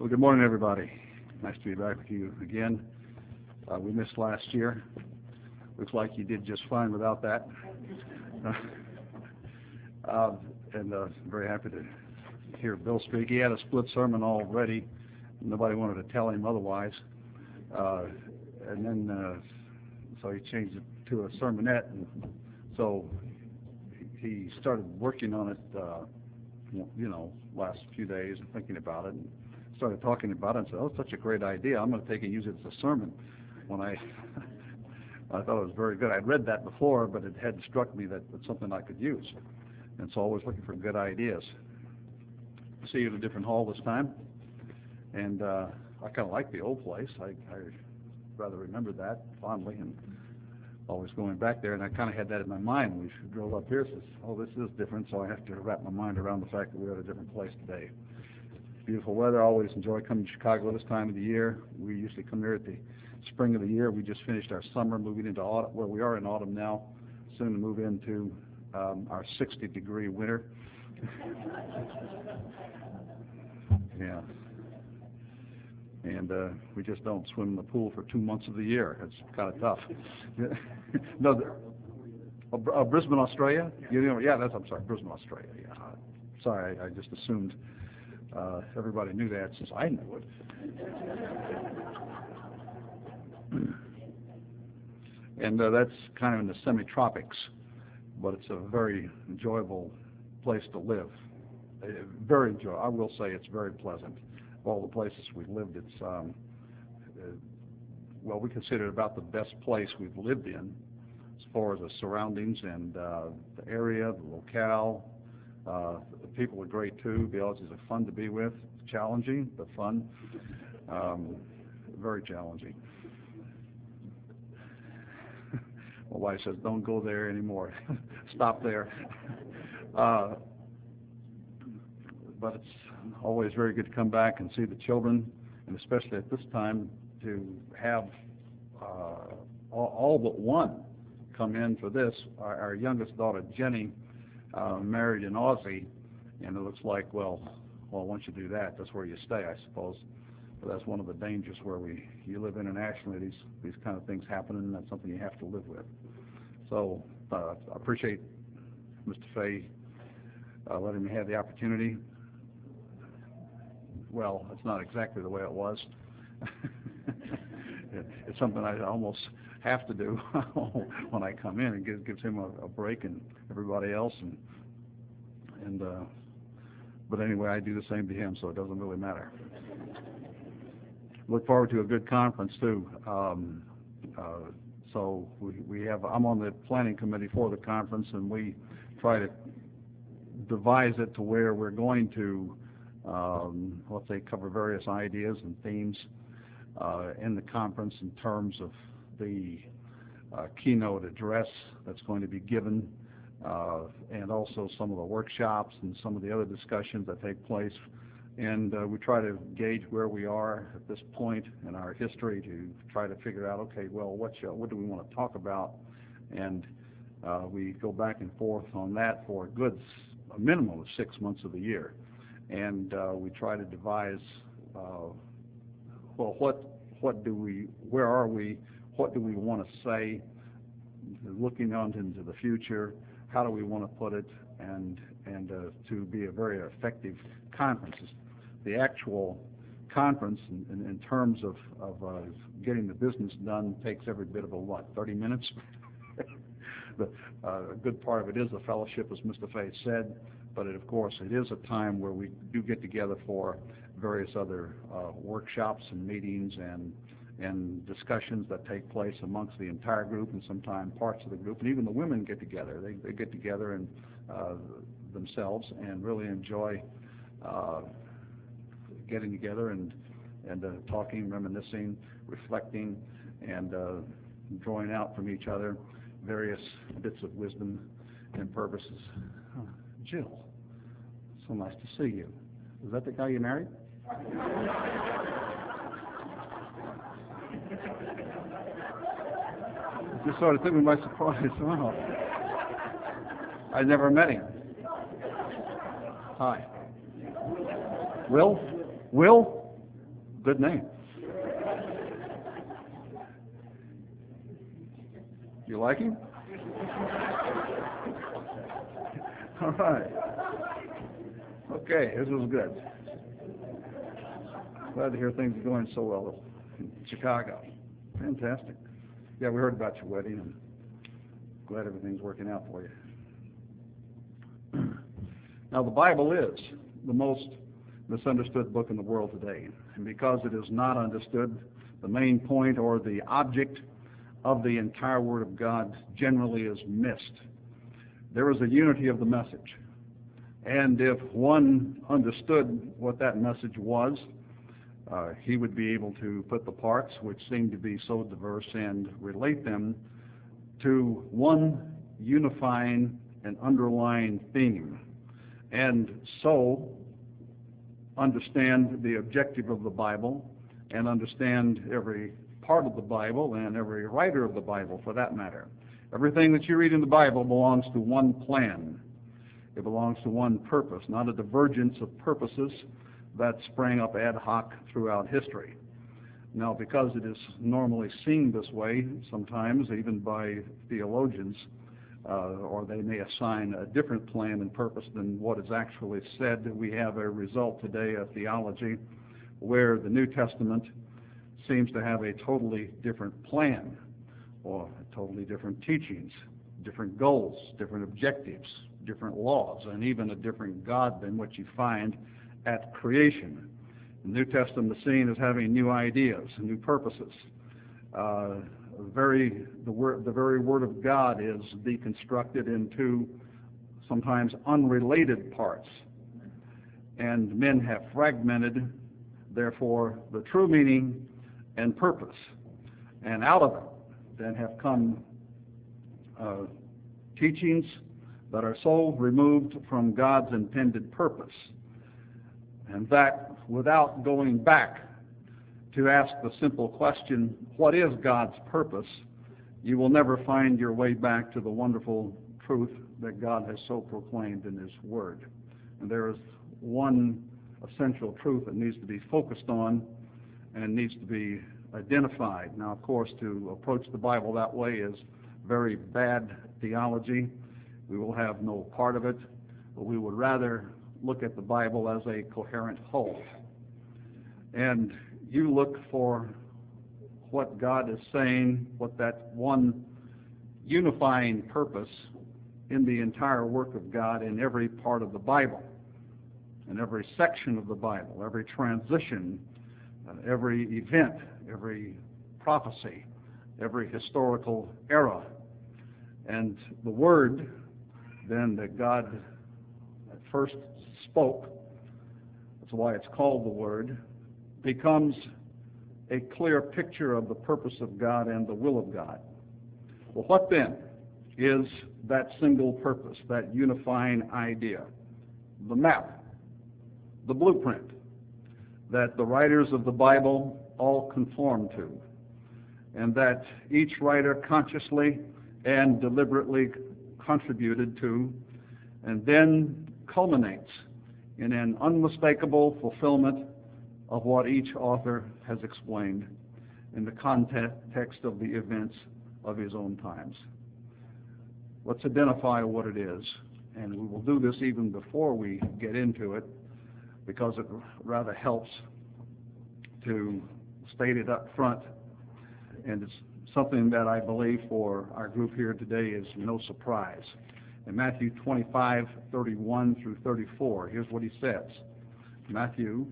Well, good morning, everybody. Nice to be back with you again. We missed last year. Looks like you did just fine without that. And very happy to hear Bill speak. He had a split sermon already. Nobody wanted to tell him otherwise. And then, so he changed it to a sermonette. And so he started working on it, last few days and thinking about it. And started talking about it and said, "Oh, it's such a great idea. I'm going to take and use it as a sermon." When I thought it was very good. I'd read that before, but it had struck me that it's something I could use. And so always looking for good ideas. See you at a different hall this time. And I kind of like the old place. I rather remember that fondly and always going back there. And I kind of had that in my mind when we drove up here. Says, "Oh, this is different," so I have to wrap my mind around the fact that we're at a different place today. Beautiful weather. I always enjoy coming to Chicago this time of the year. We usually come here at the spring of the year. We just finished our summer, moving into autumn. Well, we are in autumn now, soon to move into our 60-degree winter. Yeah. And we just don't swim in the pool for 2 months of the year. It's kind of tough. No, Brisbane, Australia? Yeah, I'm sorry, Brisbane, Australia. Yeah. Sorry, I just assumed everybody knew that since I knew it. And that's kind of in the semi-tropics, but it's a very enjoyable place to live. Very enjoyable. I will say it's very pleasant. Of all the places we've lived, it's, well, we consider it about the best place we've lived in as far as the surroundings and the area, the locale. The people are great too. The Aussies are fun to be with. Challenging, but fun. Very challenging. My wife says, "Don't go there anymore. Stop there." But it's always very good to come back and see the children, and especially at this time to have all but one come in for this. Our youngest daughter, Jenny, married an Aussie, and it looks like, well, once you do that, that's where you stay, I suppose. But that's one of the dangers where you live internationally. These kind of things happen, and that's something you have to live with. So I appreciate Mr. Fay letting me have the opportunity. Well, it's not exactly the way it was. It's something I almost have to do when I come in. It gives him a break and everybody else. But anyway, I do the same to him, so it doesn't really matter. Look forward to a good conference too. So I'm on the planning committee for the conference, and we try to devise it to where we're going to, let's say, cover various ideas and themes in the conference in terms of the keynote address that's going to be given, and also some of the workshops and some of the other discussions that take place. And we try to gauge where we are at this point in our history to try to figure out, okay, well, what do we want to talk about? And we go back and forth on that for a minimum of 6 months of the year. And we try to devise, well, where are we? What do we want to say? Looking on into the future, how do we want to put it? And to be a very effective conference. The actual conference, in terms of getting the business done, takes every bit of 30 minutes? A good part of it is the fellowship, as Mr. Fay said, but of course it is a time where we do get together for various other workshops and meetings and discussions that take place amongst the entire group and sometimes parts of the group, and even the women get together. They get together and themselves and really enjoy getting together and talking, reminiscing, reflecting, and drawing out from each other various bits of wisdom and purposes. Jill, so nice to see you. Is that the guy you married? Just sort of took me by surprise. Wow. I never met him. Hi. Will? Good name. You like him? All right. Okay, this was good. Glad to hear things are going so well in Chicago. Fantastic. Yeah, we heard about your wedding, and glad everything's working out for you. Now, the Bible is the most misunderstood book in the world today, and because it is not understood, the main point or the object of the entire Word of God generally is missed. There is a unity of the message, and if one understood what that message was, he would be able to put the parts, which seem to be so diverse, and relate them to one unifying and underlying theme, and so understand the objective of the Bible and understand every part of the Bible and every writer of the Bible, for that matter. Everything that you read in the Bible belongs to one plan. It belongs to one purpose, not a divergence of purposes that sprang up ad hoc throughout history. Now, because it is normally seen this way, sometimes even by theologians, or they may assign a different plan and purpose than what is actually said, we have a result today of theology where the New Testament seems to have a totally different plan, or totally different teachings, different goals, different objectives, different laws, and even a different God than what you find at creation. The New Testament is seen as having new ideas, new purposes. The very Word of God is deconstructed into sometimes unrelated parts, and men have fragmented, therefore, the true meaning and purpose, and out of it then have come teachings that are so removed from God's intended purpose, and that without going back to ask the simple question, what is God's purpose, you will never find your way back to the wonderful truth that God has so proclaimed in His Word. And there is one essential truth that needs to be focused on and needs to be identified. Now, of course, to approach the Bible that way is very bad theology. We will have no part of it, but we would rather look at the Bible as a coherent whole. And you look for what God is saying, what that one unifying purpose in the entire work of God in every part of the Bible, in every section of the Bible, every transition, every event, every prophecy, every historical era. And the Word, then, that God at first spoke, that's why it's called the Word, becomes a clear picture of the purpose of God and the will of God. Well, what then is that single purpose, that unifying idea? The map, the blueprint that the writers of the Bible all conform to, and that each writer consciously and deliberately contributed to, and then culminates in an unmistakable fulfillment of what each author has explained in the context of the events of his own times. Let's identify what it is, and we will do this even before we get into it, because it rather helps to state it up front, and it's something that I believe for our group here today is no surprise. In Matthew 25:31 through 34, here's what he says. Matthew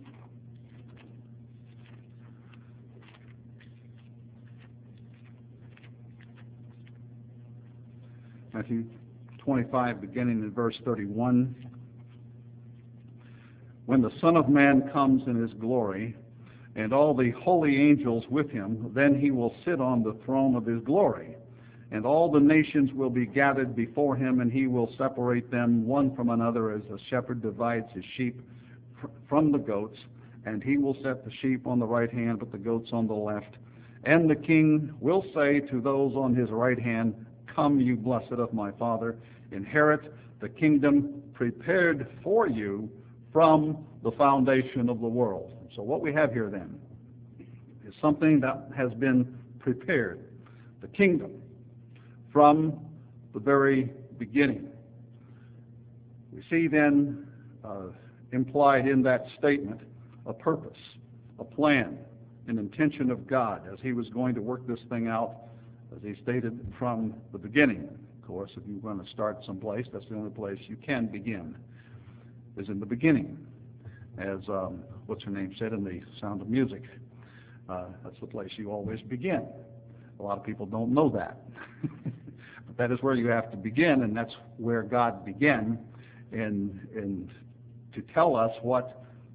25, beginning in verse 31. When the Son of Man comes in His glory, and all the holy angels with Him, then He will sit on the throne of His glory. And all the nations will be gathered before Him, and He will separate them one from another as a shepherd divides his sheep from the goats. And He will set the sheep on the right hand, but the goats on the left. And the King will say to those on His right hand, Come, you blessed of my Father, inherit the kingdom prepared for you from the foundation of the world. So what we have here then is something that has been prepared, the kingdom, from the very beginning. We see then implied in that statement a purpose, a plan, an intention of God as he was going to work this thing out, as he stated from the beginning. Of course, if you're going to start someplace, that's the only place you can begin, is in the beginning. As what's her name said in The Sound of Music, that's the place you always begin. A lot of people don't know that. But that is where you have to begin, and that's where God began in to tell us what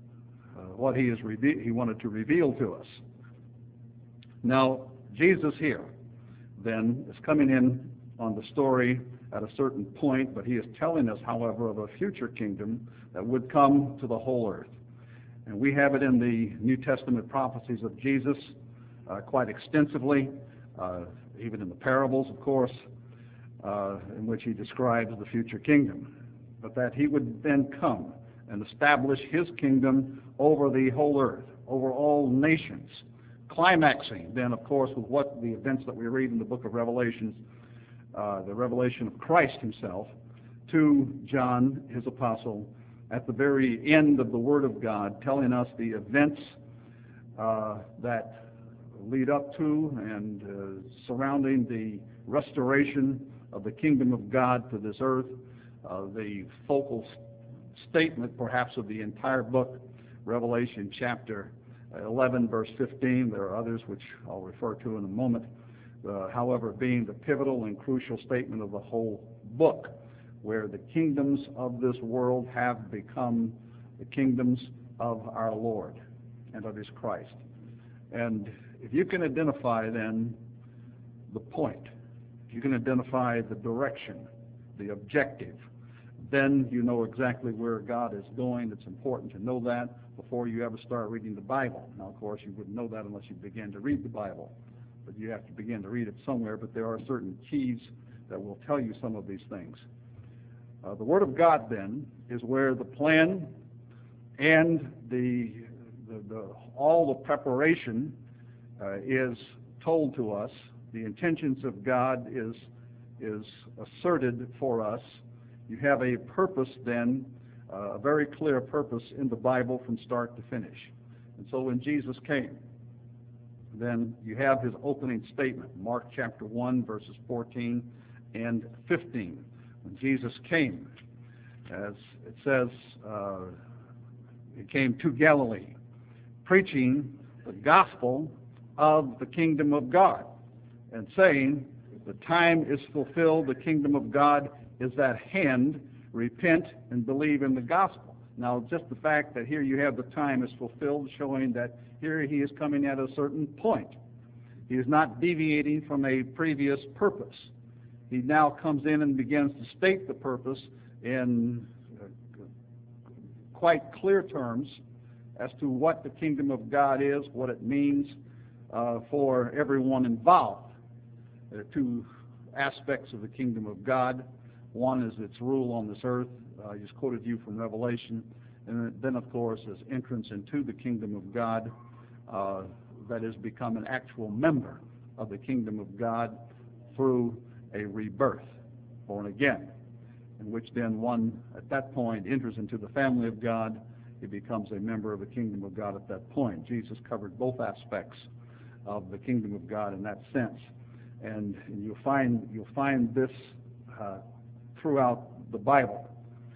he wanted to reveal to us. Now, Jesus here then is coming in on the story at a certain point, but he is telling us, however, of a future kingdom that would come to the whole earth. And we have it in the New Testament prophecies of Jesus quite extensively, even in the parables, of course, in which he describes the future kingdom. But that he would then come and establish his kingdom over the whole earth, over all nations, climaxing then, of course, with what the events that we read in the book of Revelation, the revelation of Christ himself to John, his apostle, at the very end of the Word of God, telling us the events that lead up to and surrounding the restoration of the kingdom of God to this earth, the focal statement perhaps of the entire book, Revelation chapter 11, verse 15. There are others which I'll refer to in a moment, however, being the pivotal and crucial statement of the whole book, where the kingdoms of this world have become the kingdoms of our Lord and of his Christ. And if you can identify then the point, if you can identify the direction, the objective, then you know exactly where God is going. It's important to know that before you ever start reading the Bible. Now, of course, you wouldn't know that unless you begin to read the Bible, but you have to begin to read it somewhere. But there are certain keys that will tell you some of these things. The Word of God, then, is where the plan and all the preparation is told to us. The intentions of God is asserted for us. You have a purpose, then, a very clear purpose in the Bible from start to finish. And so when Jesus came, then you have his opening statement, Mark chapter 1, verses 14 and 15. When Jesus came, as it says, he came to Galilee, preaching the gospel of the kingdom of God, and saying, the time is fulfilled, the kingdom of God is at hand, repent and believe in the gospel. Now, just the fact that here you have the time is fulfilled, showing that here he is coming at a certain point. He is not deviating from a previous purpose. He now comes in and begins to state the purpose in quite clear terms as to what the kingdom of God is, what it means for everyone involved. There are two aspects of the kingdom of God. One is its rule on this earth. I just quoted you from Revelation. And then, of course, is entrance into the kingdom of God, that is, become an actual member of the kingdom of God through a rebirth, born again, in which then one, at that point, enters into the family of God. He becomes a member of the kingdom of God at that point. Jesus covered both aspects of the kingdom of God in that sense. And you'll find this throughout the Bible.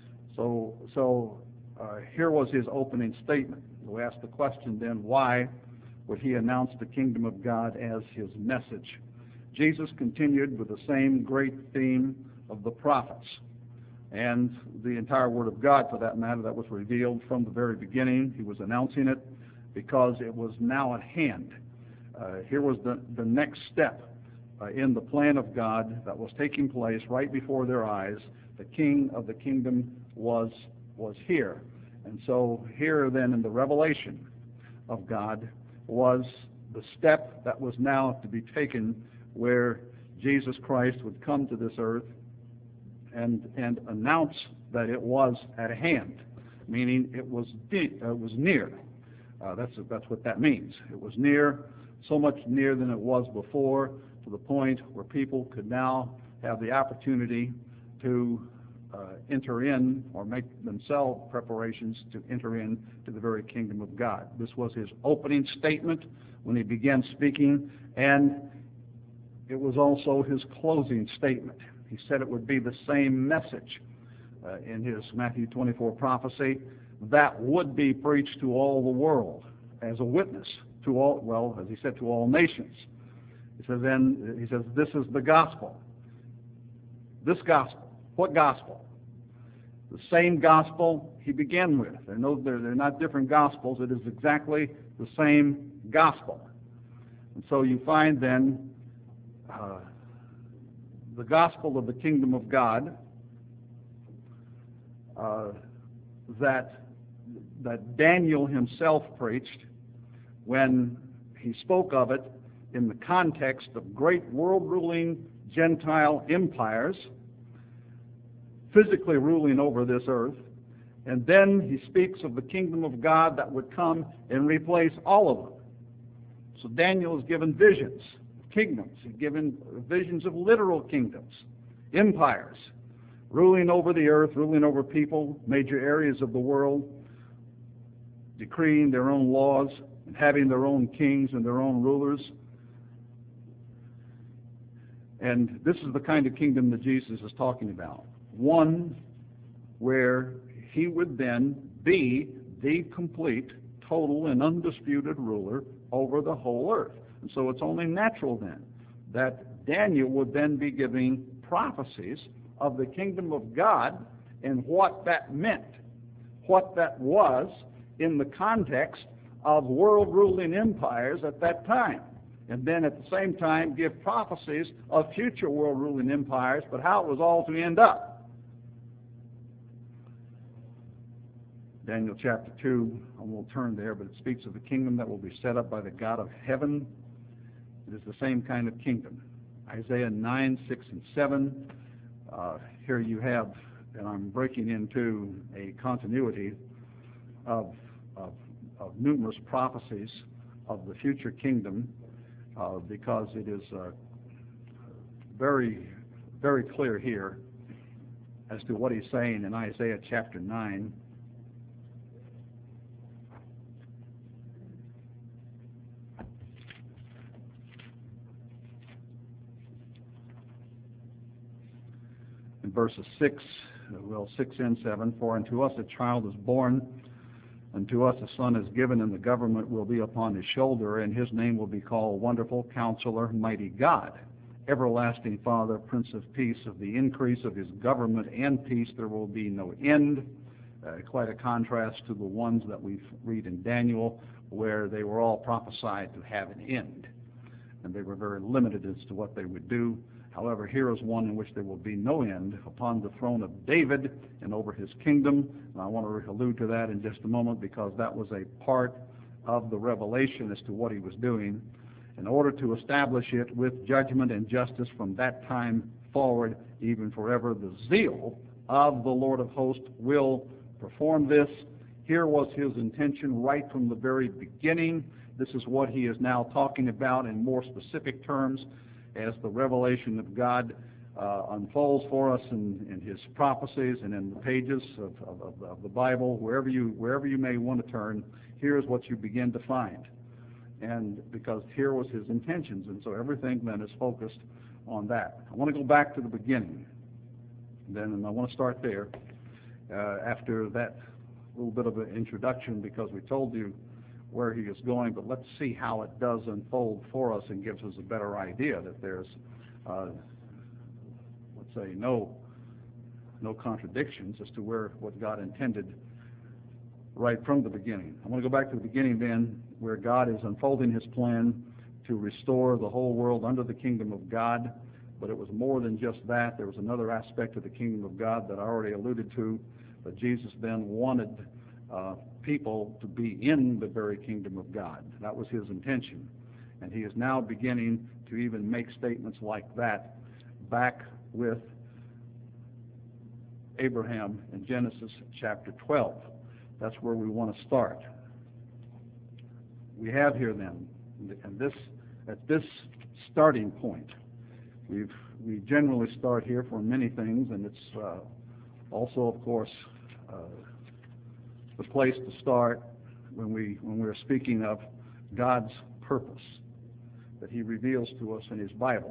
So here was his opening statement. We ask the question then, why would he announce the kingdom of God as his message? Jesus continued with the same great theme of the prophets and the entire Word of God, for that matter, that was revealed from the very beginning. He was announcing it because it was now at hand. Here was the next step in the plan of God that was taking place right before their eyes. The king of the kingdom was here. And so here then in the revelation of God was the step that was now to be taken, where Jesus Christ would come to this earth and announce that it was at hand, meaning it was near. That's what that means. It was near so much nearer than it was before, to the point where people could now have the opportunity to enter in or make themselves preparations to enter in to the very kingdom of God. This was his opening statement when he began speaking, and it was also his closing statement. He said it would be the same message in his Matthew 24 prophecy that would be preached to all the world as a witness to all, well, as he said, to all nations. He says, this is the gospel. This gospel. What gospel? The same gospel he began with. They're not different gospels. It is exactly the same gospel. And so you find then the gospel of the kingdom of God that Daniel himself preached when he spoke of it in the context of great world-ruling Gentile empires physically ruling over this earth. And then he speaks of the kingdom of God that would come and replace all of them. So Daniel is given visions of kingdoms. He's given visions of literal kingdoms, empires, ruling over the earth, ruling over people, major areas of the world, decreeing their own laws and having their own kings and their own rulers. And this is the kind of kingdom that Jesus is talking about. One where he would then be the complete, total, and undisputed ruler over the whole earth. And so it's only natural then that Daniel would then be giving prophecies of the kingdom of God and what that meant, what that was in the context of world-ruling empires at that time. And then at the same time give prophecies of future world-ruling empires, but how it was all to end up. Daniel chapter 2, I won't turn there, but it speaks of the kingdom that will be set up by the God of heaven. It is the same kind of kingdom. Isaiah 9, 6, and 7. Here you have, and I'm breaking into a continuity of numerous prophecies of the future kingdom, because it is very, very clear here as to what he's saying in Isaiah chapter 9. In verses 6 and 7, for unto us a child is born, unto us a son is given, and the government will be upon his shoulder, and his name will be called Wonderful Counselor, Mighty God, Everlasting Father, Prince of Peace. Of the increase of his government and peace there will be no end. Quite a contrast to the ones that we read in Daniel, where they were all prophesied to have an end, and they were very limited as to what they would do. However, here is one in which there will be no end, upon the throne of David and over his kingdom. And I want to allude to that in just a moment, because that was a part of the revelation as to what he was doing, in order to establish it with judgment and justice from that time forward, even forever. The zeal of the Lord of hosts will perform this. Here was his intention right from the very beginning. This is what he is now talking about in more specific terms as the revelation of God unfolds for us in his prophecies and in the pages of the Bible. Wherever you may want to turn, here's what you begin to find. And because here was his intentions, and so everything then is focused on that. I want to go back to the beginning then, and I want to start there after that little bit of an introduction, because we told you where he is going, but let's see how it does unfold for us and gives us a better idea that there's, let's say, no contradictions as to what God intended right from the beginning. I want to go back to the beginning then, where God is unfolding his plan to restore the whole world under the kingdom of God. But it was more than just that. There was another aspect of the kingdom of God that I already alluded to, that Jesus then wanted people to be in the very kingdom of God. That was his intention. And he is now beginning to even make statements like that back with Abraham in Genesis chapter 12. That's where we want to start. We have here then And at this starting point, we generally start here for many things, and it's also, of course, the place to start when we're speaking of God's purpose that He reveals to us in His Bible.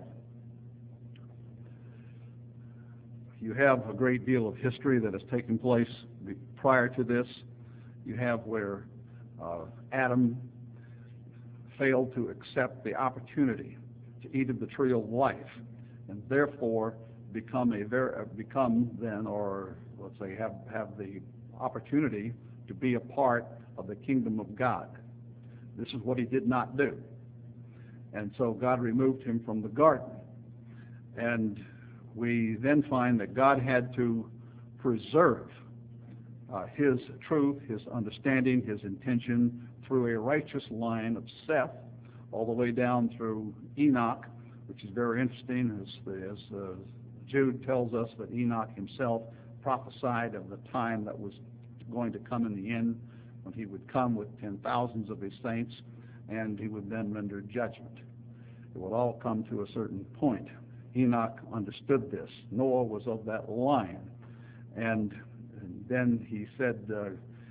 You have a great deal of history that has taken place prior to this. You have where Adam failed to accept the opportunity to eat of the tree of life, and therefore become then, or let's say have the opportunity to be a part of the kingdom of God. This is what he did not do. And so God removed him from the garden. And we then find that God had to preserve His truth, His understanding, His intention through a righteous line of Seth, all the way down through Enoch, which is very interesting, as Jude tells us that Enoch himself prophesied of the time that was going to come in the end, when he would come with 10,000s of his saints, and he would then render judgment. It would all come to a certain point. Enoch understood this. Noah was of that line. And then he said, the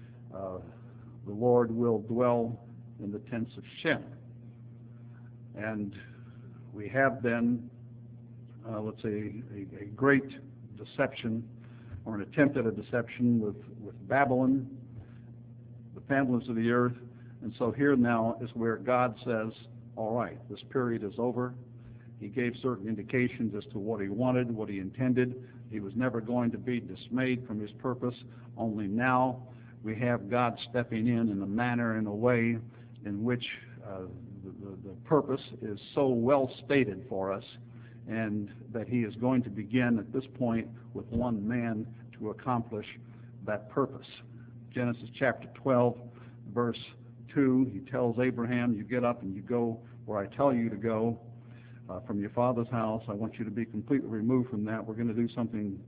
Lord will dwell in the tents of Shem. And we have then, let's say, a great deception, or an attempt at a deception with Babylon, the families of the earth. And so here now is where God says, all right, this period is over. He gave certain indications as to what he wanted, what he intended. He was never going to be dismayed from his purpose. Only now we have God stepping in a manner, in a way in which the purpose is so well stated for us, and that he is going to begin at this point with one man to accomplish that purpose. Genesis chapter 12, verse 2, he tells Abraham, you get up and you go where I tell you to go. From your father's house, I want you to be completely removed from that. We're going to do something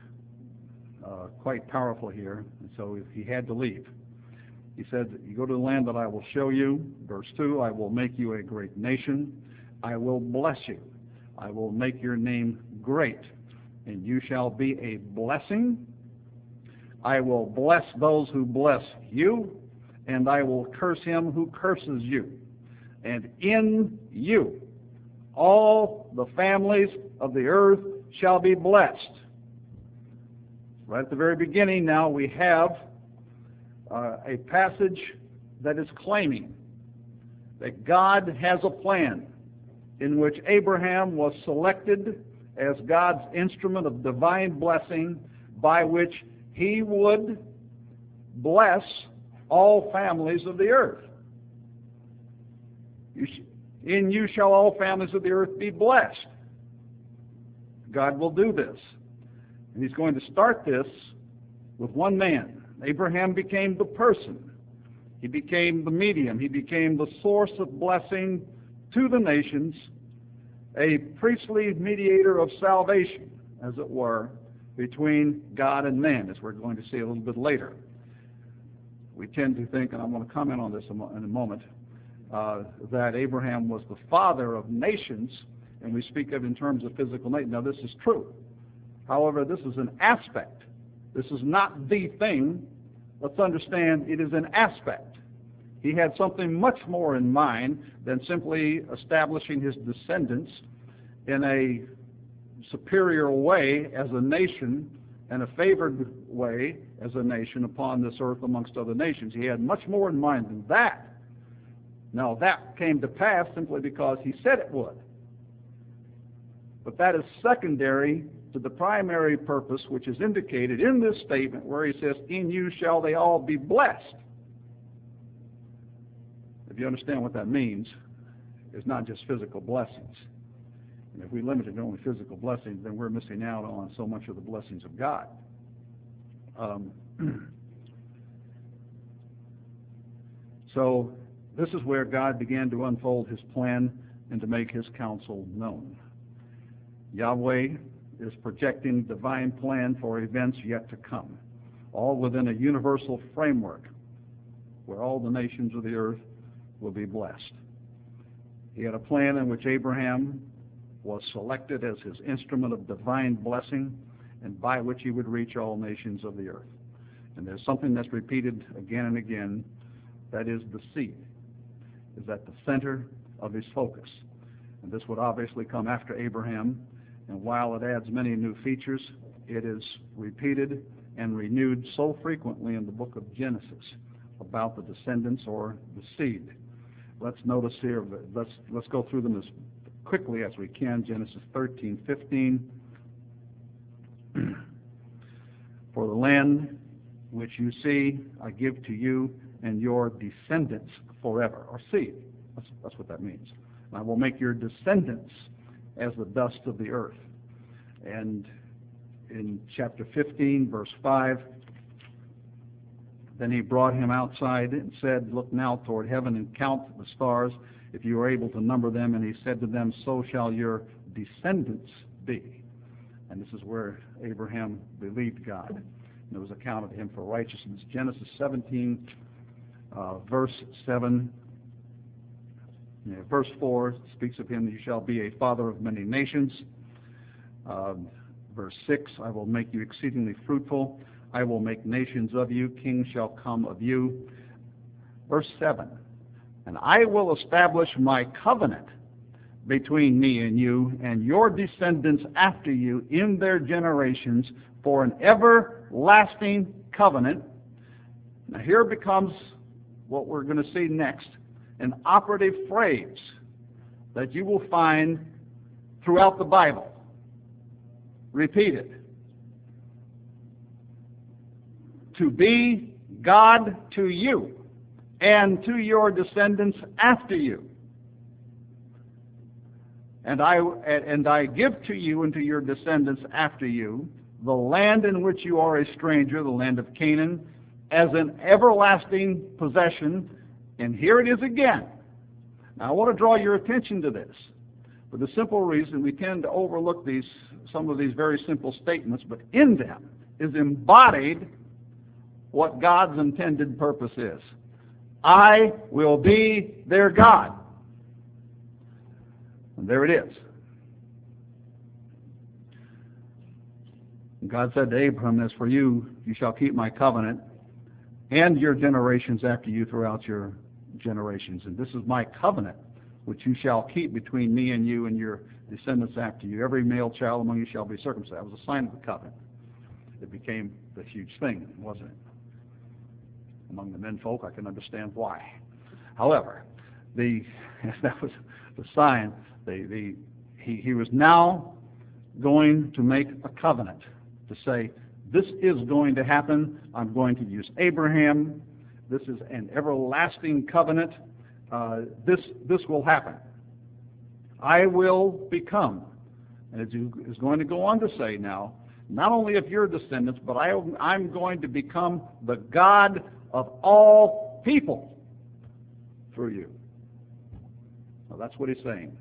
quite powerful here. And so he had to leave. He said, you go to the land that I will show you. Verse 2, I will make you a great nation. I will bless you. I will make your name great, and you shall be a blessing. I will bless those who bless you, and I will curse him who curses you. And in you all the families of the earth shall be blessed. Right at the very beginning now we have a passage that is claiming that God has a plan in which Abraham was selected as God's instrument of divine blessing, by which he would bless all families of the earth. In you shall all families of the earth be blessed. God will do this. And he's going to start this with one man. Abraham became the person. He became the medium. He became the source of blessing to the nations, a priestly mediator of salvation, as it were, between God and man, as we're going to see a little bit later. We tend to think, and I'm going to comment on this in a moment, that Abraham was the father of nations, and we speak of in terms of physical nation. Now, this is true. However, this is an aspect. This is not the thing. Let's understand it is an aspect. He had something much more in mind than simply establishing his descendants in a superior way as a nation and a favored way as a nation upon this earth amongst other nations. He had much more in mind than that. Now, that came to pass simply because he said it would. But that is secondary to the primary purpose which is indicated in this statement where he says, in you shall they all be blessed. If you understand what that means, it's not just physical blessings. And if we limit it to only physical blessings, then we're missing out on so much of the blessings of God. So this is where God began to unfold his plan and to make his counsel known. Yahweh is projecting divine plan for events yet to come, all within a universal framework where all the nations of the earth will be blessed. He had a plan in which Abraham was selected as his instrument of divine blessing and by which he would reach all nations of the earth. And there's something that's repeated again and again, that is the seed is at the center of his focus. And this would obviously come after Abraham, and while it adds many new features, it is repeated and renewed so frequently in the book of Genesis about the descendants or the seed. Let's notice here, let's go through them as quickly as we can. Genesis 13:15. For the land which you see, I give to you and your descendants forever, or seed. That's what that means. And I will make your descendants as the dust of the earth. And in chapter 15, verse 5, then he brought him outside and said, look now toward heaven and count the stars, if you are able to number them. And he said to them, so shall your descendants be. And this is where Abraham believed God. And it was accounted to him for righteousness. Genesis 17, verse 7. Verse 4 speaks of him, you shall be a father of many nations. Verse 6, I will make you exceedingly fruitful. I will make nations of you. Kings shall come of you. Verse 7, and I will establish my covenant between me and you and your descendants after you in their generations for an everlasting covenant. Now here becomes what we're going to see next, an operative phrase that you will find throughout the Bible. Repeated. To be God to you and to your descendants after you. And I give to you and to your descendants after you the land in which you are a stranger, the land of Canaan, as an everlasting possession. And here it is again. Now I want to draw your attention to this for the simple reason we tend to overlook some of these very simple statements, but in them is embodied what God's intended purpose is. I will be their God. And there it is. And God said to Abraham, as for you, you shall keep my covenant and your generations after you throughout your generations. And this is my covenant, which you shall keep between me and you and your descendants after you. Every male child among you shall be circumcised. That was a sign of the covenant. It became the huge thing, wasn't it? Among the men folk, I can understand why. However, that was the sign. He was now going to make a covenant to say, this is going to happen. I'm going to use Abraham. This is an everlasting covenant. This will happen. I will become, and it is going to go on to say now, not only of your descendants, but I'm going to become the God of all people through you. Well, that's what he's saying.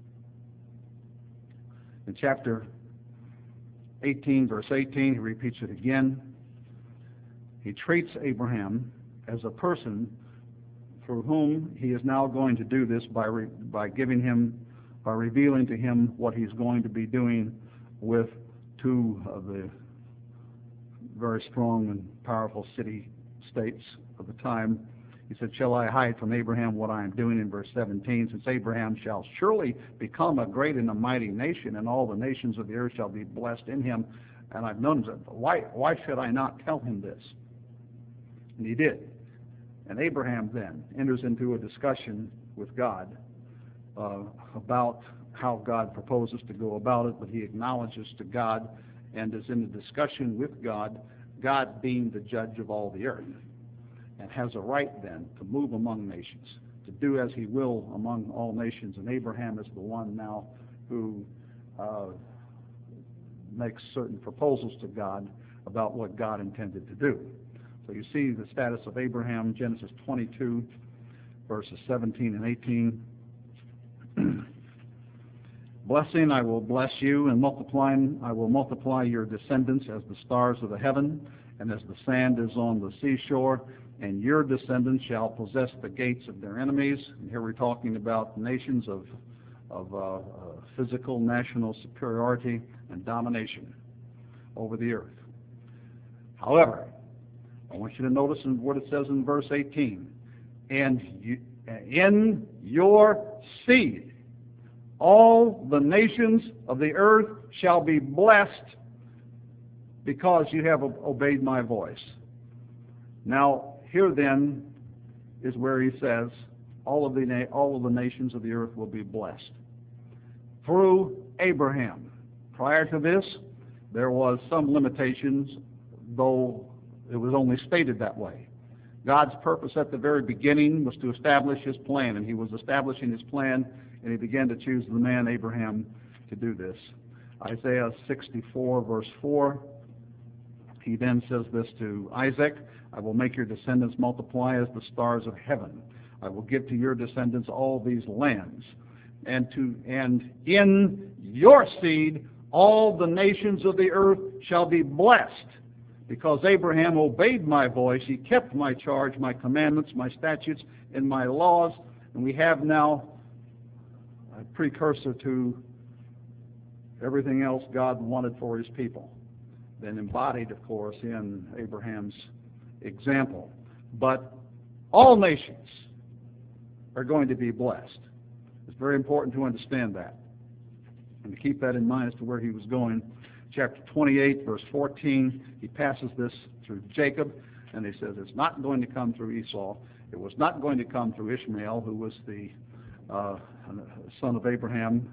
In chapter 18, verse 18, he repeats it again. He treats Abraham as a person for whom he is now going to do this by revealing to him what he's going to be doing with two of the very strong and powerful city-states of the time. He said, shall I hide from Abraham what I am doing, in verse 17, since Abraham shall surely become a great and a mighty nation, and all the nations of the earth shall be blessed in him. And I've noticed, why should I not tell him this? And he did. And Abraham then enters into a discussion with God about how God proposes to go about it, but he acknowledges to God and is in a discussion with God, God being the judge of all the earth, and has a right then to move among nations, to do as he will among all nations. And Abraham is the one now who makes certain proposals to God about what God intended to do. So you see the status of Abraham, Genesis 22, verses 17 and 18. Blessing, I will bless you, and multiplying, I will multiply your descendants as the stars of the heaven, and as the sand is on the seashore, and your descendants shall possess the gates of their enemies. And here we're talking about nations of physical national superiority and domination over the earth. However, I want you to notice what it says in verse 18. And in your seed all the nations of the earth shall be blessed because you have obeyed my voice. Now, here then is where he says all of the nations of the earth will be blessed. Through Abraham. Prior to this, there was some limitations, though it was only stated that way. God's purpose at the very beginning was to establish his plan, and he was establishing his plan, and he began to choose the man Abraham to do this. Isaiah 64, verse 4, he then says this to Isaac, I will make your descendants multiply as the stars of heaven. I will give to your descendants all these lands, and in your seed all the nations of the earth shall be blessed. Because Abraham obeyed my voice, he kept my charge, my commandments, my statutes, and my laws. And we have now a precursor to everything else God wanted for his people. Then embodied, of course, in Abraham's example. But all nations are going to be blessed. It's very important to understand that and to keep that in mind as to where he was going. Chapter 28, verse 14, he passes this through Jacob, and he says it's not going to come through Esau. It was not going to come through Ishmael, who was the son of Abraham,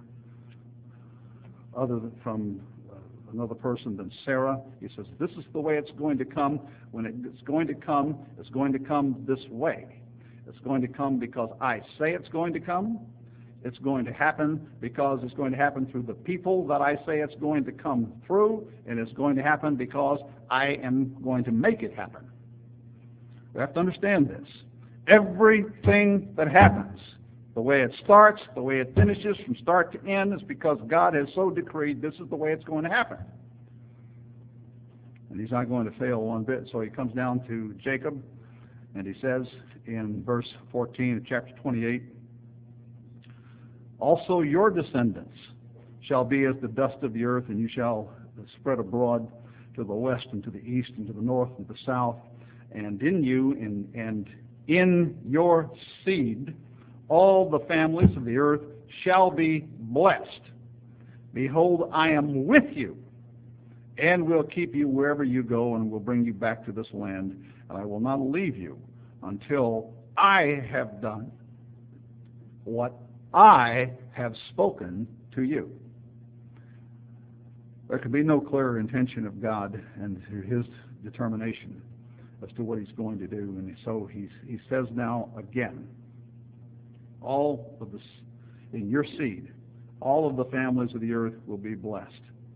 other than from another person than Sarah. He says this is the way it's going to come. When it's going to come this way. It's going to come because I say it's going to come. It's going to happen because it's going to happen through the people that I say it's going to come through, and it's going to happen because I am going to make it happen. We have to understand this. Everything that happens, the way it starts, the way it finishes, from start to end, is because God has so decreed this is the way it's going to happen. And he's not going to fail one bit. So he comes down to Jacob, and he says in verse 14 of chapter 28, also your descendants shall be as the dust of the earth, and you shall spread abroad to the west and to the east and to the north and to the south. And in you and in your seed all the families of the earth shall be blessed. Behold, I am with you, and will keep you wherever you go, and will bring you back to this land. And I will not leave you until I have done what I have spoken to you. There could be no clearer intention of God and his determination as to what he's going to do. And so he says now again, all of this in your seed, all of the families of the earth will be blessed.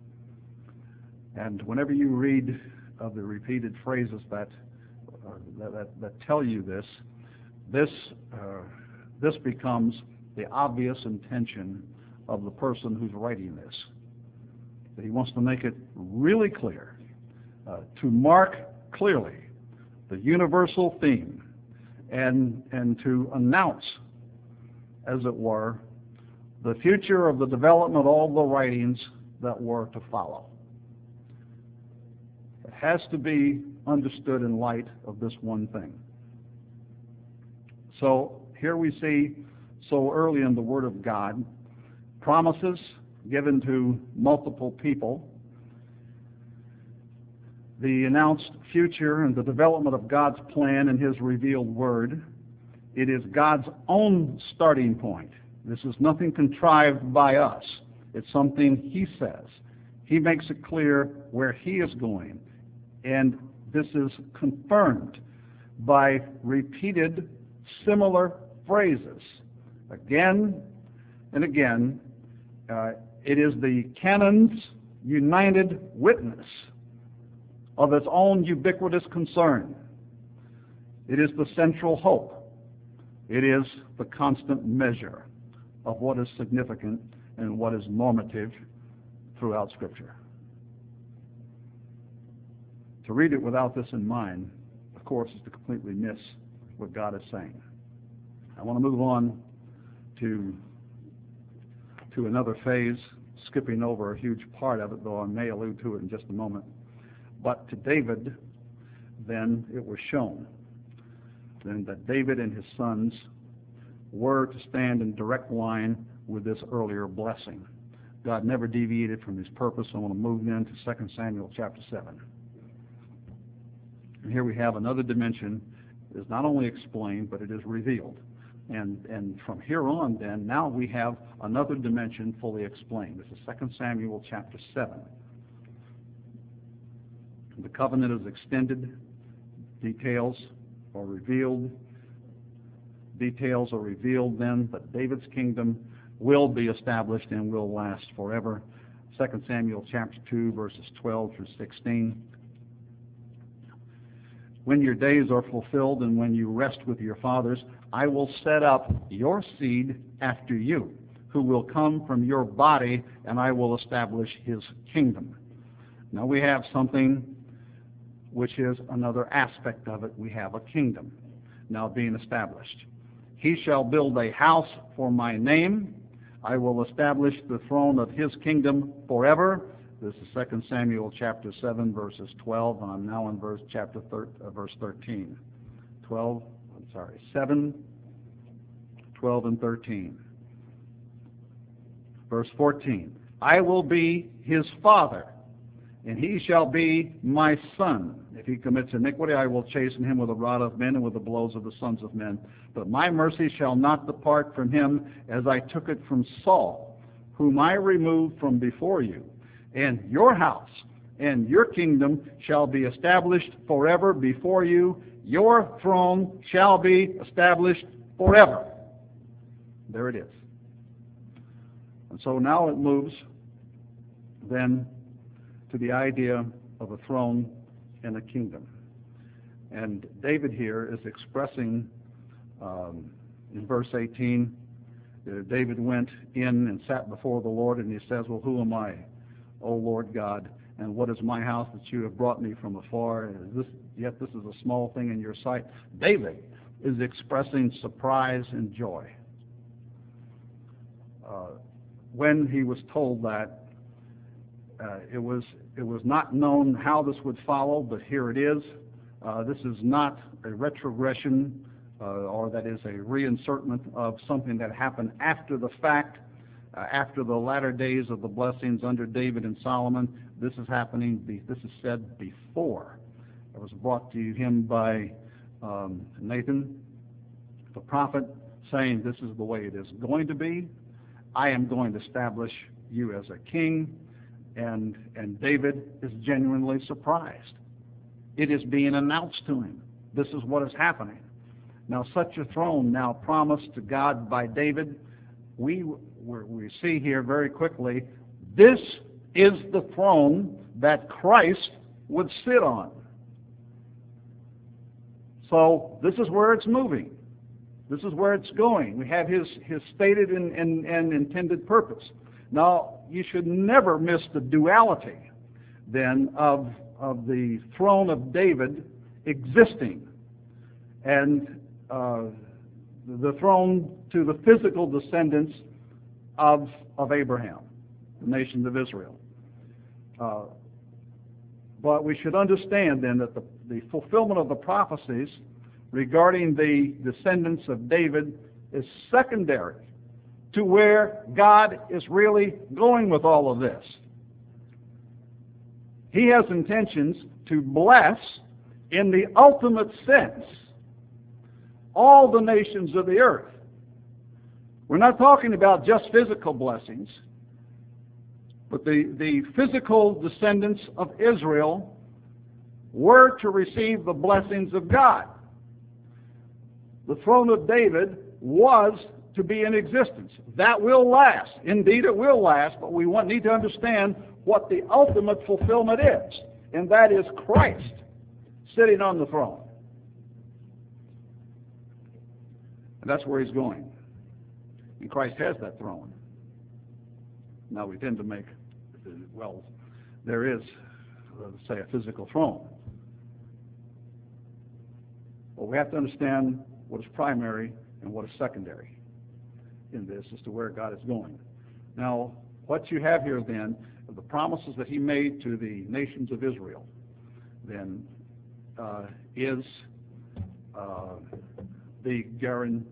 And whenever you read of the repeated phrases that tell you this becomes the obvious intention of the person who's writing this. That he wants to make it really clear, to mark clearly the universal theme, and to announce, as it were, the future of the development of all the writings that were to follow. It has to be understood in light of this one thing. So here we see, so early in the Word of God, promises given to multiple people, the announced future and the development of God's plan in his revealed Word. It is God's own starting point. This is nothing contrived by us. It's something he says. He makes it clear where he is going. And this is confirmed by repeated similar phrases. Again and again, it is the canon's united witness of its own ubiquitous concern. It is the central hope. It is the constant measure of what is significant and what is normative throughout Scripture. To read it without this in mind, of course, is to completely miss what God is saying. I want to move on to another phase, skipping over a huge part of it, though I may allude to it in just a moment. But to David, then it was shown then that David and his sons were to stand in direct line with this earlier blessing. God never deviated from his purpose. I want to move then to 2 Samuel chapter 7. And here we have another dimension that is not only explained, but it is revealed. And from here on, then, now we have another dimension fully explained. This is 2 Samuel chapter 7. The covenant is extended. Details are revealed. Details are revealed then, but David's kingdom will be established and will last forever. 2 Samuel chapter 2, verses 12 through 16. When your days are fulfilled and when you rest with your fathers, I will set up your seed after you, who will come from your body, and I will establish his kingdom. Now we have something which is another aspect of it. We have a kingdom now being established. He shall build a house for my name. I will establish the throne of his kingdom forever. This is 2 Samuel chapter 7, verses 12, and I'm now in verse 13. 7, 12, and 13. Verse 14. I will be his father, and he shall be my son. If he commits iniquity, I will chasten him with a rod of men and with the blows of the sons of men. But my mercy shall not depart from him, as I took it from Saul, whom I removed from before you. And your house and your kingdom shall be established forever before you. Your throne shall be established forever. There it is. And so now it moves then to the idea of a throne and a kingdom. And David here is expressing in verse 18, David went in and sat before the Lord, and he says, well, who am I, O Lord God, and what is my house that you have brought me from afar? Yet this is a small thing in your sight. David is expressing surprise and joy. When he was told that, it was not known how this would follow, but here it is. This is not a retrogression, or that is a reinsertment of something that happened after the fact, after the latter days of the blessings under David and Solomon. This is happening. This is said before. It was brought to him by Nathan, the prophet, saying, "This is the way it is going to be. I am going to establish you as a king." And David is genuinely surprised. It is being announced to him. This is what is happening. Now, such a throne now promised to God by David, we see here very quickly, this is the throne that Christ would sit on. So this is where it's moving. This is where it's going. We have his stated and intended purpose. Now, you should never miss the duality, then, of the throne of David existing and the throne to the physical descendants of Abraham, the nations of Israel. But we should understand, then, that the fulfillment of the prophecies regarding the descendants of David is secondary to where God is really going with all of this. He has intentions to bless, in the ultimate sense, all the nations of the earth. We're not talking about just physical blessings, but the physical descendants of Israel were to receive the blessings of God. The throne of David was to be in existence. That will last. Indeed, it will last, but we need to understand what the ultimate fulfillment is, and that is Christ sitting on the throne. And that's where he's going. And Christ has that throne. Now we tend to make, well, there is, let's say, a physical throne. Well, we have to understand what is primary and what is secondary in this as to where God is going. Now, what you have here then, are the promises that he made to the nations of Israel, then is the guarantee,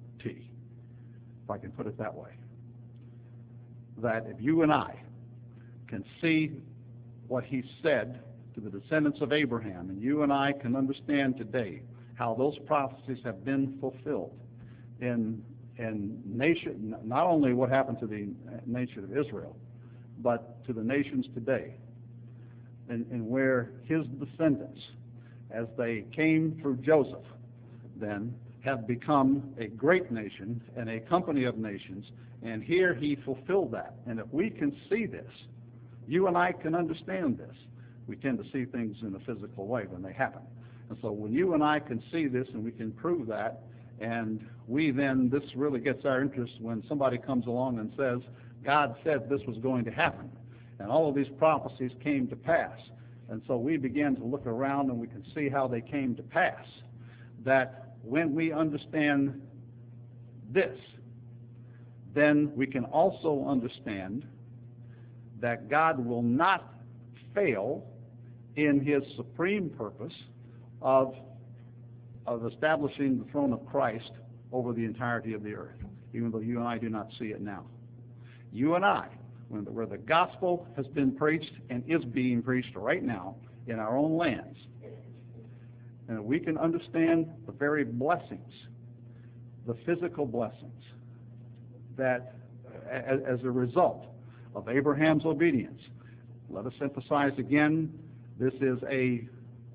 if I can put it that way, that if you and I can see what he said to the descendants of Abraham, and you and I can understand today how those prophecies have been fulfilled in nation, not only what happened to the nation of Israel, but to the nations today, and where his descendants, as they came through Joseph, then have become a great nation and a company of nations, and here he fulfilled that. And if we can see this, you and I can understand this. We tend to see things in a physical way when they happen. And so when you and I can see this and we can prove that, and we then, this really gets our interest when somebody comes along and says, God said this was going to happen. And all of these prophecies came to pass. And so we begin to look around and we can see how they came to pass. That when we understand this, then we can also understand that God will not fail in his supreme purpose of establishing the throne of Christ over the entirety of the earth, even though you and I do not see it now. You and I, where the gospel has been preached and is being preached right now in our own lands, and we can understand the very blessings, the physical blessings, that as a result of Abraham's obedience. Let us emphasize again, this is an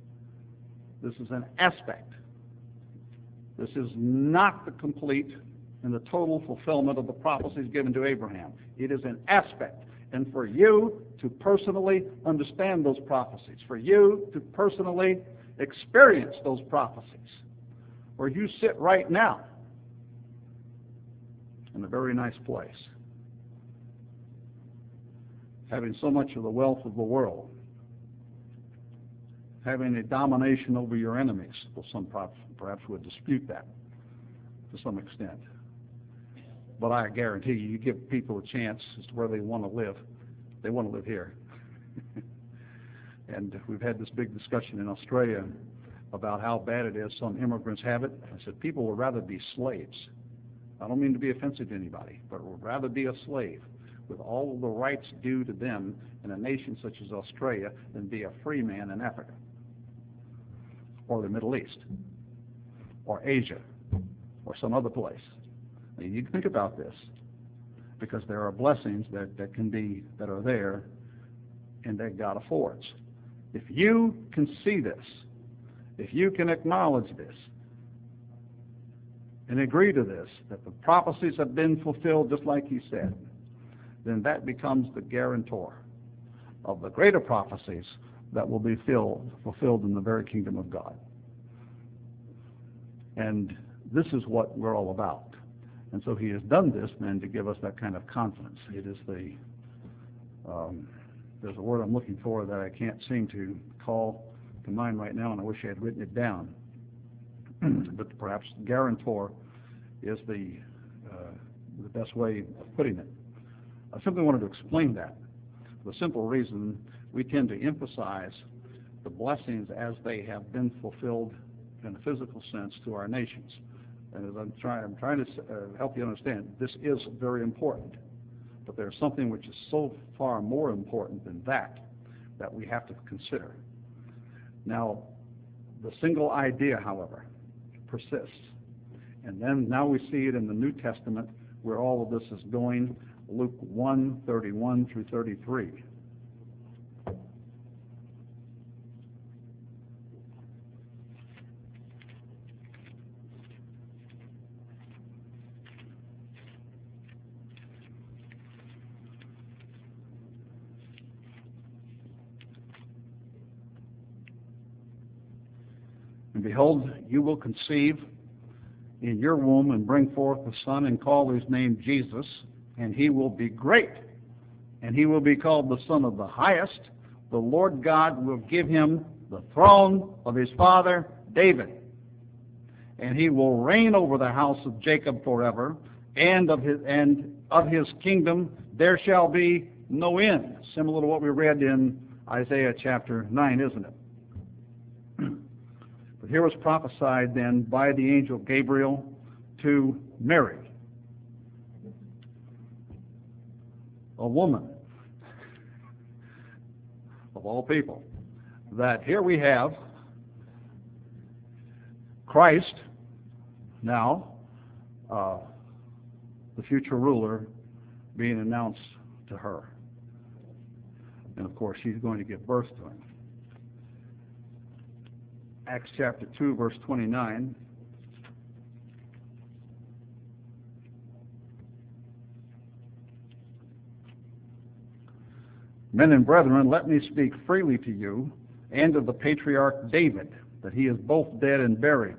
aspect. This is not the complete and the total fulfillment of the prophecies given to Abraham. It is an aspect. And for you to personally understand those prophecies, for you to personally experience those prophecies, where you sit right now in a very nice place, having so much of the wealth of the world, having a domination over your enemies. Well, some perhaps would dispute that to some extent. But I guarantee you give people a chance as to where they want to live. They want to live here. And we've had this big discussion in Australia about how bad it is some immigrants have it. I said, people would rather be slaves. I don't mean to be offensive to anybody, but would rather be a slave with all of the rights due to them in a nation such as Australia than be a free man in Africa or the Middle East or Asia or some other place. Now, you think about this, because there are blessings that are there and that God affords. If you can see this, if you can acknowledge this and agree to this, that the prophecies have been fulfilled just like he said, then that becomes the guarantor of the greater prophecies that will be fulfilled in the very kingdom of God. And this is what we're all about. And so he has done this then to give us that kind of confidence. It is there's a word I'm looking for that I can't seem to call to mind right now, and I wish I had written it down. But perhaps guarantor is the best way of putting it. I simply wanted to explain that. For the simple reason we tend to emphasize the blessings as they have been fulfilled in a physical sense to our nations. And as I'm trying to help you understand, this is very important. But there's something which is so far more important than that we have to consider. Now, the single idea, however, persists. And then now we see it in the New Testament where all of this is going, Luke 1:31 through 33. And behold, you will conceive in your womb and bring forth a son and call his name Jesus, and he will be great, and he will be called the Son of the Highest. The Lord God will give him the throne of his father David, and he will reign over the house of Jacob forever, and of his kingdom there shall be no end. Similar to what we read in Isaiah chapter 9, isn't it? But here was prophesied then by the angel Gabriel to Mary, a woman of all people, that here we have Christ now, the future ruler, being announced to her. And of course, she's going to give birth to him. Acts chapter 2, verse 29. Men and brethren, let me speak freely to you and of the patriarch David, that he is both dead and buried.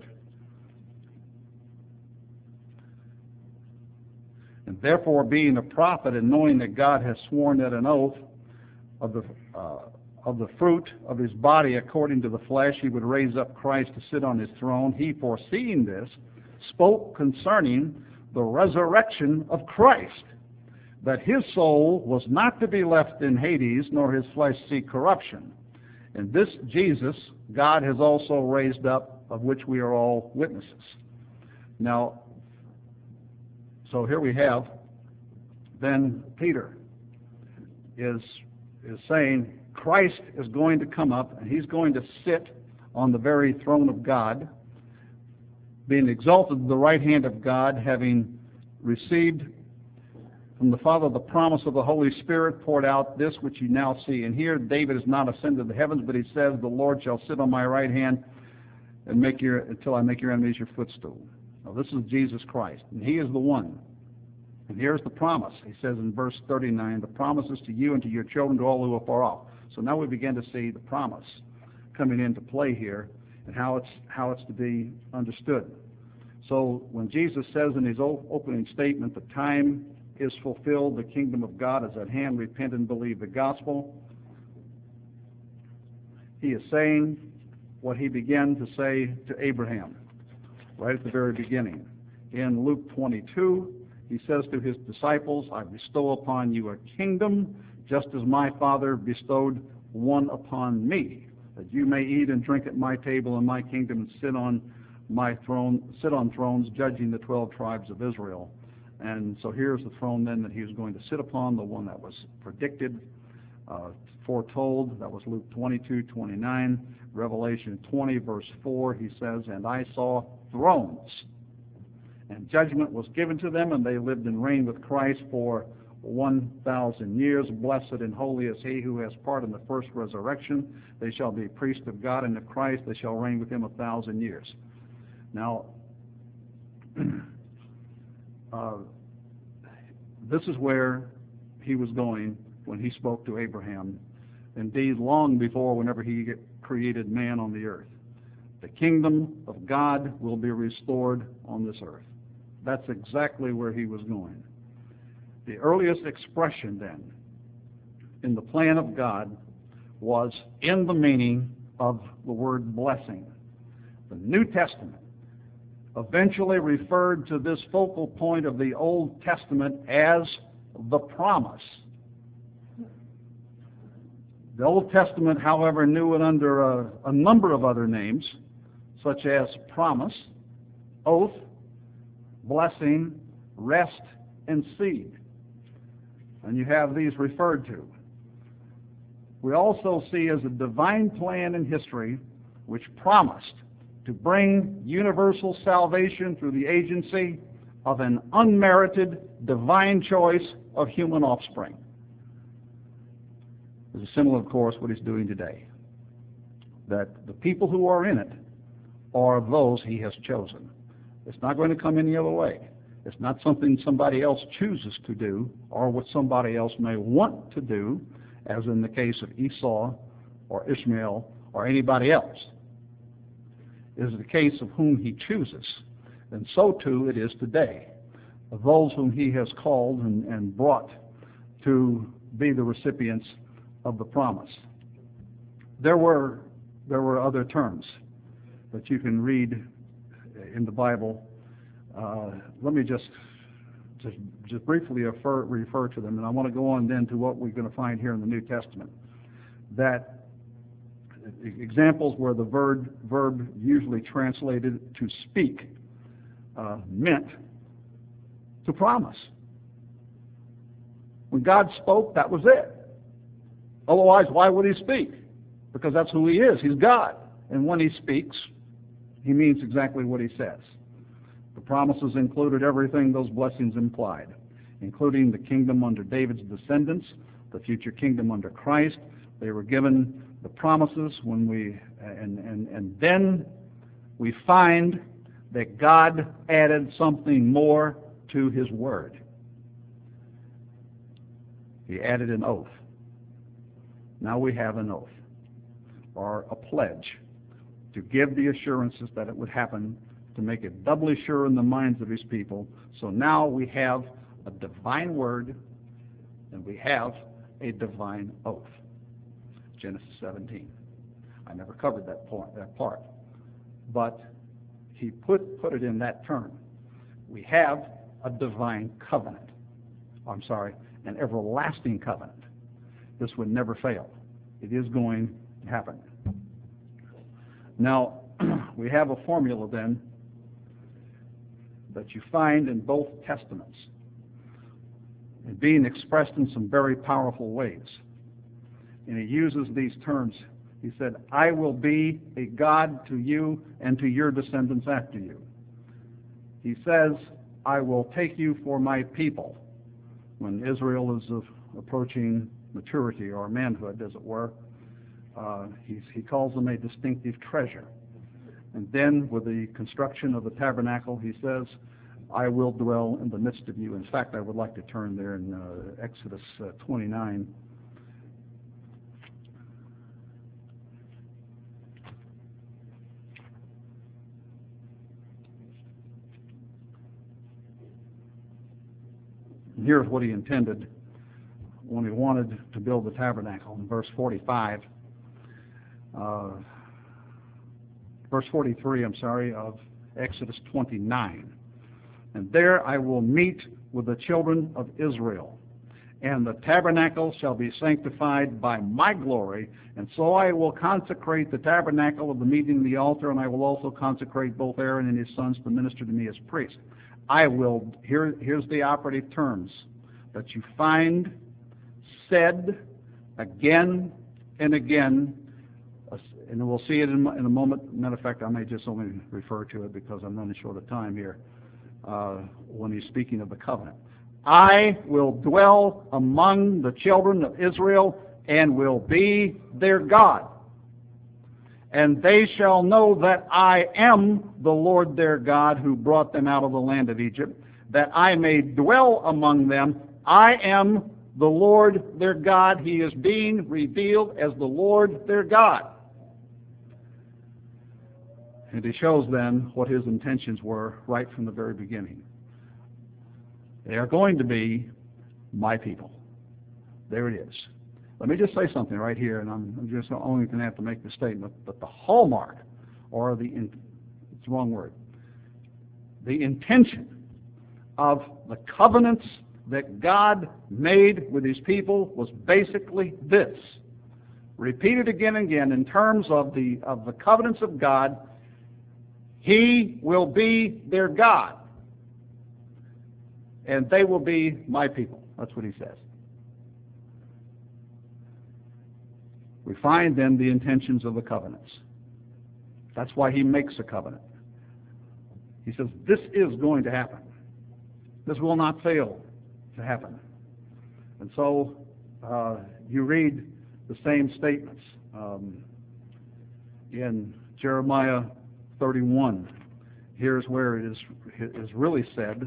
And therefore, being a prophet and knowing that God has sworn that an oath of the fruit of his body according to the flesh he would raise up Christ to sit on his throne, he, foreseeing this, spoke concerning the resurrection of Christ, that his soul was not to be left in Hades, nor his flesh see corruption. And this Jesus God has also raised up, of which we are all witnesses. Now, so here we have, then Peter is saying Christ is going to come up, and he's going to sit on the very throne of God, being exalted to the right hand of God, having received from the Father the promise of the Holy Spirit poured out, this which you now see. And here David is not ascended to the heavens, but he says, the Lord shall sit on my right hand and until I make your enemies your footstool. Now this is Jesus Christ, and he is the one. And here's the promise. He says in verse 39, the promise is to you and to your children, to all who are far off. So now we begin to see the promise coming into play here and how it's to be understood. So when Jesus says in his opening statement, the time is fulfilled, the kingdom of God is at hand, repent and believe the gospel, he is saying what he began to say to Abraham right at the very beginning. In Luke 22, he says to his disciples, I bestow upon you a kingdom, just as my Father bestowed one upon me, that you may eat and drink at my table in my kingdom and sit on my throne, sit on thrones, judging the 12 tribes of Israel. And so here's the throne then that he was going to sit upon, the one that was predicted, foretold. That was Luke 22:29. Revelation 20, verse 4, he says, and I saw thrones, and judgment was given to them, and they lived and reigned with Christ for 1,000 years. Blessed and holy is he who has part in the first resurrection. They shall be priests of God and of Christ. They shall reign with him 1,000 years. Now, this is where he was going when he spoke to Abraham. Indeed, long before, whenever he created man on the earth. The kingdom of God will be restored on this earth. That's exactly where he was going. The earliest expression then in the plan of God was in the meaning of the word blessing. The New Testament eventually referred to this focal point of the Old Testament as the promise. The Old Testament, however, knew it under a number of other names, such as promise, oath, blessing, rest, and seed. And you have these referred to. We also see as a divine plan in history which promised to bring universal salvation through the agency of an unmerited divine choice of human offspring. This is similar, of course, what he's doing today. That the people who are in it are those he has chosen. It's not going to come any other way. It's not something somebody else chooses to do or what somebody else may want to do, as in the case of Esau or Ishmael or anybody else. It is the case of whom he chooses. And so too it is today, of those whom he has called and brought to be the recipients of the promise. There were other terms that you can read in the Bible. Let me just briefly refer to them, and I want to go on then to what we're going to find here in the New Testament. That examples where the verb usually translated to speak meant to promise. When God spoke, that was it. Otherwise, why would he speak? Because that's who he is. He's God. And when he speaks, he means exactly what he says. The promises included everything those blessings implied, including the kingdom under David's descendants, the future kingdom under Christ. They were given the promises when and then we find that God added something more to his word. He added an oath. Now we have an oath, or a pledge, to give the assurances that it would happen, to make it doubly sure in the minds of his people. So now we have a divine word, and we have a divine oath. Genesis 17. I never covered that part, but he put it in that term. We have a divine covenant. An everlasting covenant. This would never fail. It is going to happen. Now, we have a formula then that you find in both testaments, and being expressed in some very powerful ways. And he uses these terms. He said, I will be a God to you and to your descendants after you. He says, I will take you for my people. When Israel is approaching maturity or manhood, as it were, he calls them a distinctive treasure. And then with the construction of the tabernacle, he says, I will dwell in the midst of you. In fact, I would like to turn there in Exodus 29. And here's what he intended when he wanted to build the tabernacle. In verse 45, verse 43, of Exodus 29. And there I will meet with the children of Israel, and the tabernacle shall be sanctified by my glory, and so I will consecrate the tabernacle of the meeting and the altar, and I will also consecrate both Aaron and his sons to minister to me as priests. Here's the operative terms that you find said again and again, and we'll see it in a moment. Matter of fact, I may just only refer to it because I'm running short of time here when he's speaking of the covenant. I will dwell among the children of Israel and will be their God. And they shall know that I am the Lord their God who brought them out of the land of Egypt, that I may dwell among them. I am the Lord their God. He is being revealed as the Lord their God. And he shows then what his intentions were right from the very beginning. They are going to be my people. There it is. Let me just say something right here, and I'm just only going to have to make the statement, but the hallmark, or it's the wrong word, the intention of the covenants that God made with his people was basically this. Repeated again and again in terms of the covenants of God. He will be their God, and they will be my people. That's what he says. We find then the intentions of the covenants. That's why he makes a covenant. He says, this is going to happen. This will not fail to happen. And so you read the same statements in Jeremiah 31. Here's where it is really said,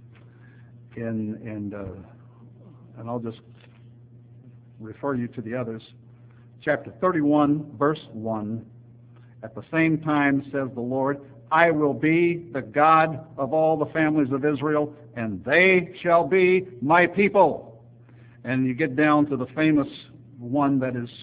and I'll just refer you to the others. Chapter 31, verse 1, at the same time says the Lord, I will be the God of all the families of Israel, and they shall be my people. And you get down to the famous one that is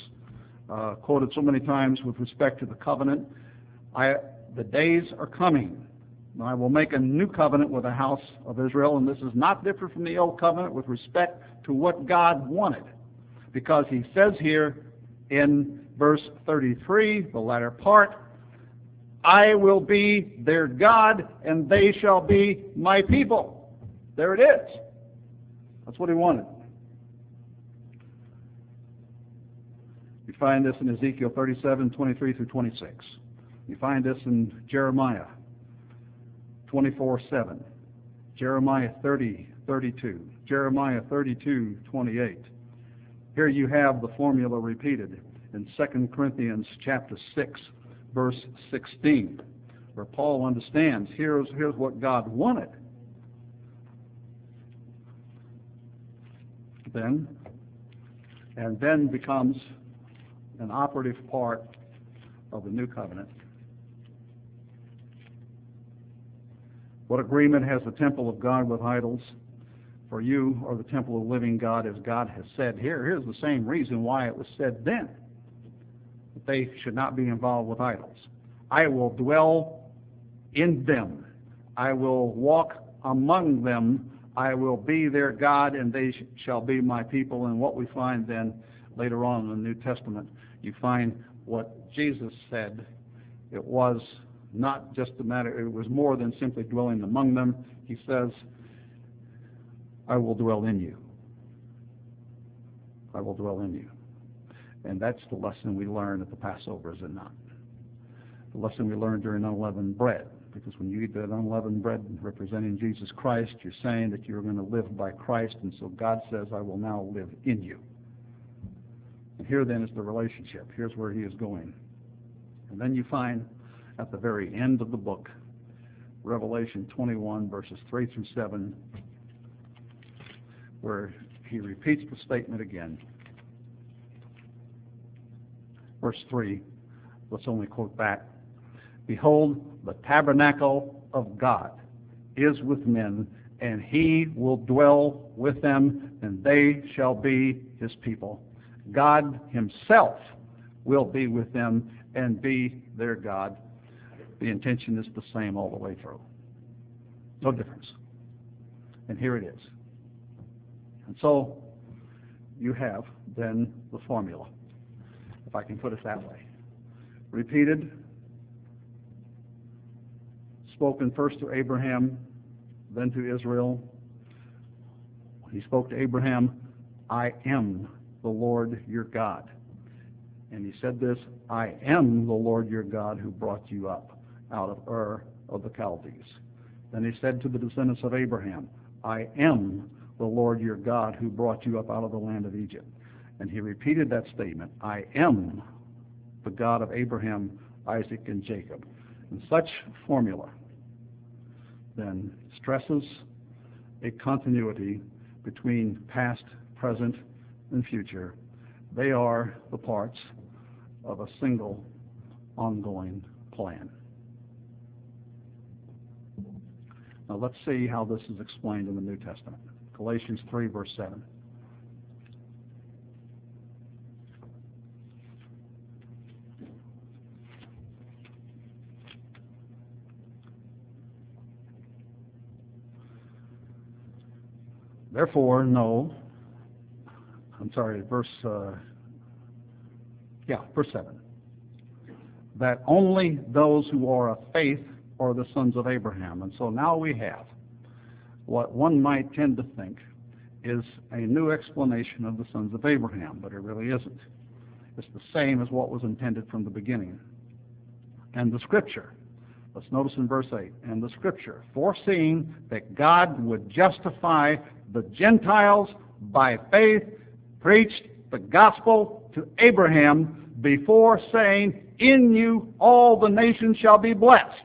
quoted so many times with respect to the covenant. The days are coming, I will make a new covenant with the house of Israel, and this is not different from the old covenant with respect to what God wanted. Because he says here in verse 33, the latter part, I will be their God, and they shall be my people. There it is. That's what he wanted. You find this in Ezekiel 37, 23 through 26. You find this in Jeremiah 24:7, Jeremiah 30:32, Jeremiah 32:28. Here you have the formula repeated in 2 Corinthians chapter 6, verse 16, where Paul understands here's what God wanted. Then becomes an operative part of the new covenant. What agreement has the temple of God with idols? For you are the temple of the living God, as God has said here. Here's the same reason why it was said then, that they should not be involved with idols. I will dwell in them. I will walk among them. I will be their God, and they shall be my people. And what we find then later on in the New Testament, you find what Jesus said. It was not just a matter, it was more than simply dwelling among them. He says, I will dwell in you. I will dwell in you. And that's the lesson we learn at the Passover, is it not? The lesson we learned during unleavened bread. Because when you eat that unleavened bread representing Jesus Christ, you're saying that you're going to live by Christ, and so God says, I will now live in you. And here then is the relationship. Here's where he is going. And then you find at the very end of the book, Revelation 21, verses 3 through 7, where he repeats the statement again. Verse 3, let's only quote that. Behold, the tabernacle of God is with men, and he will dwell with them, and they shall be his people. God himself will be with them and be their God. The intention is the same all the way through. No difference. And here it is. And so you have then the formula, if I can put it that way. Repeated, spoken first to Abraham, then to Israel. When he spoke to Abraham, I am the Lord your God. And he said this, I am the Lord your God who brought you up out of Ur of the Chaldees. Then he said to the descendants of Abraham, I am the Lord your God who brought you up out of the land of Egypt. And he repeated that statement, I am the God of Abraham, Isaac, and Jacob. And such formula then stresses a continuity between past, present, and future. They are the parts of a single ongoing plan. Now let's see how this is explained in the New Testament. Galatians 3, verse 7. Therefore, verse 7. That only those who are of faith are the sons of Abraham. And so now we have what one might tend to think is a new explanation of the sons of Abraham, but it really isn't. It's the same as what was intended from the beginning. And the Scripture, let's notice in verse 8, and the Scripture, foreseeing that God would justify the Gentiles by faith, preached the gospel to Abraham before saying, in you all the nations shall be blessed.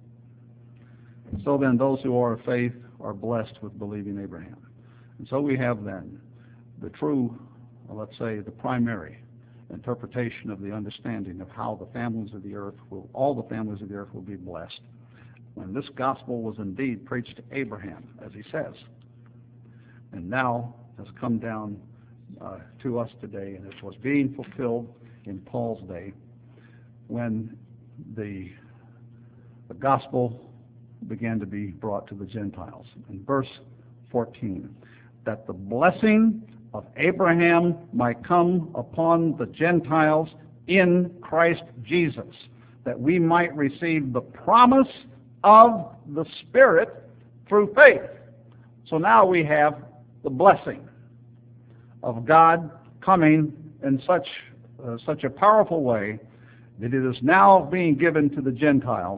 So then those who are of faith are blessed with believing Abraham. And so we have then the true, let's say the primary interpretation of the understanding of how the families of the earth all the families of the earth will be blessed. When this gospel was indeed preached to Abraham, as he says, and now has come down to us today, and it was being fulfilled in Paul's day when the gospel began to be brought to the Gentiles. In verse 14, that the blessing of Abraham might come upon the Gentiles in Christ Jesus, that we might receive the promise of the Spirit through faith. So now we have the blessing of God coming in such a powerful way that it is now being given to the Gentiles.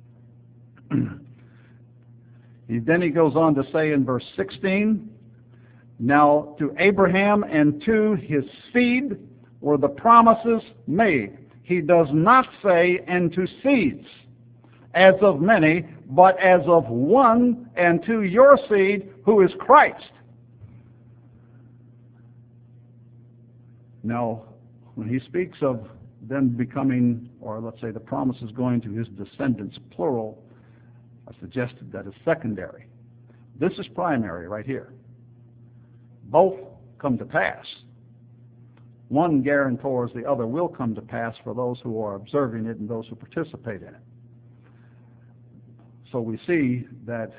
Then he goes on to say in verse 16, now to Abraham and to his seed were the promises made. He does not say, and to seeds, as of many, but as of one, and to your seed, who is Christ. Now, when he speaks of them becoming, or let's say the promises going to his descendants, plural, I suggested that is secondary. This is primary right here. Both come to pass. One guarantors the other will come to pass for those who are observing it and those who participate in it. So we see that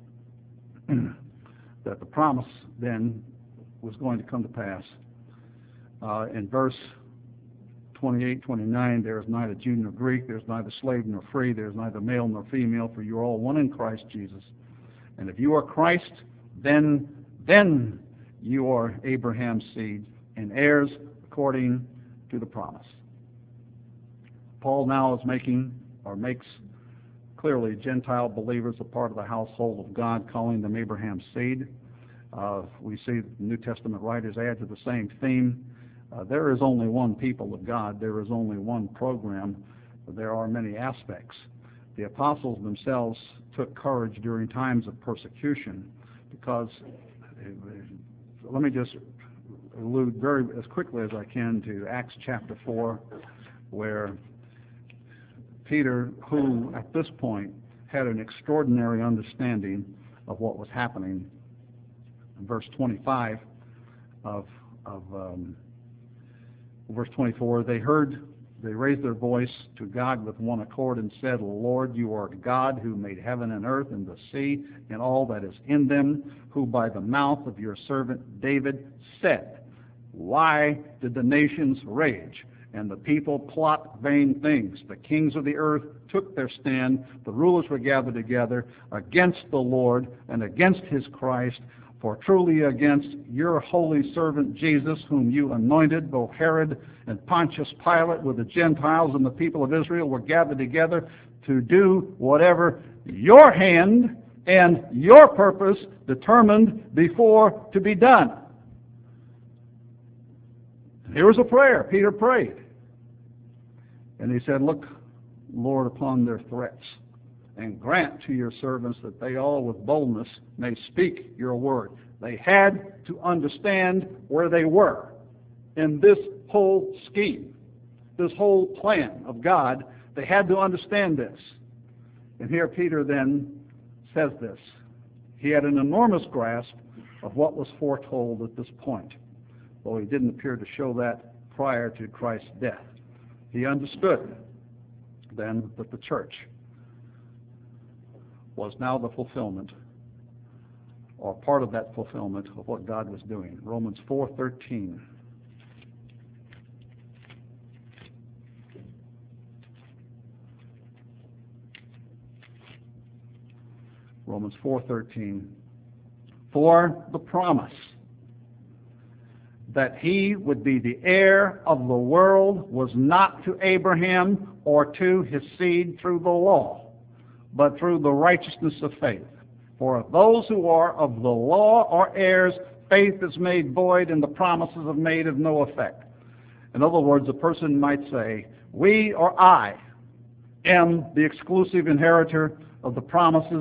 that the promise then was going to come to pass. In verse 28, 29, there is neither Jew nor Greek, there is neither slave nor free, there is neither male nor female, for you are all one in Christ Jesus. And if you are Christ, then you are Abraham's seed and heirs according to the promise. Paul now is makes clearly Gentile believers a part of the household of God, calling them Abraham's seed. We see the New Testament writers add to the same theme. There is only one people of God. There is only one program. There are many aspects. The apostles themselves took courage during times of persecution because, let me just allude very as quickly as I can to Acts chapter 4, where Peter, who at this point had an extraordinary understanding of what was happening, in verse 25 of verse 24, they raised their voice to God with one accord and said, Lord, you are God who made heaven and earth and the sea and all that is in them, who by the mouth of your servant David said, why did the nations rage and the people plot vain things? The kings of the earth took their stand. The rulers were gathered together against the Lord and against his Christ. For truly against your holy servant Jesus, whom you anointed, both Herod and Pontius Pilate with the Gentiles and the people of Israel were gathered together to do whatever your hand and your purpose determined before to be done. Here was a prayer. Peter prayed. And he said, look, Lord, upon their threats, and grant to your servants that they all with boldness may speak your word. They had to understand where they were in this whole scheme, this whole plan of God. They had to understand this. And here Peter then says this. He had an enormous grasp of what was foretold at this point, though he didn't appear to show that prior to Christ's death. He understood then that the church was now the fulfillment, or part of that fulfillment of what God was doing. Romans 4:13. Romans 4:13. For the promise that he would be the heir of the world was not to Abraham or to his seed through the law, but through the righteousness of faith. For if those who are of the law are heirs, faith is made void and the promises are made of no effect. In other words, a person might say, we or I am the exclusive inheritor of the promises,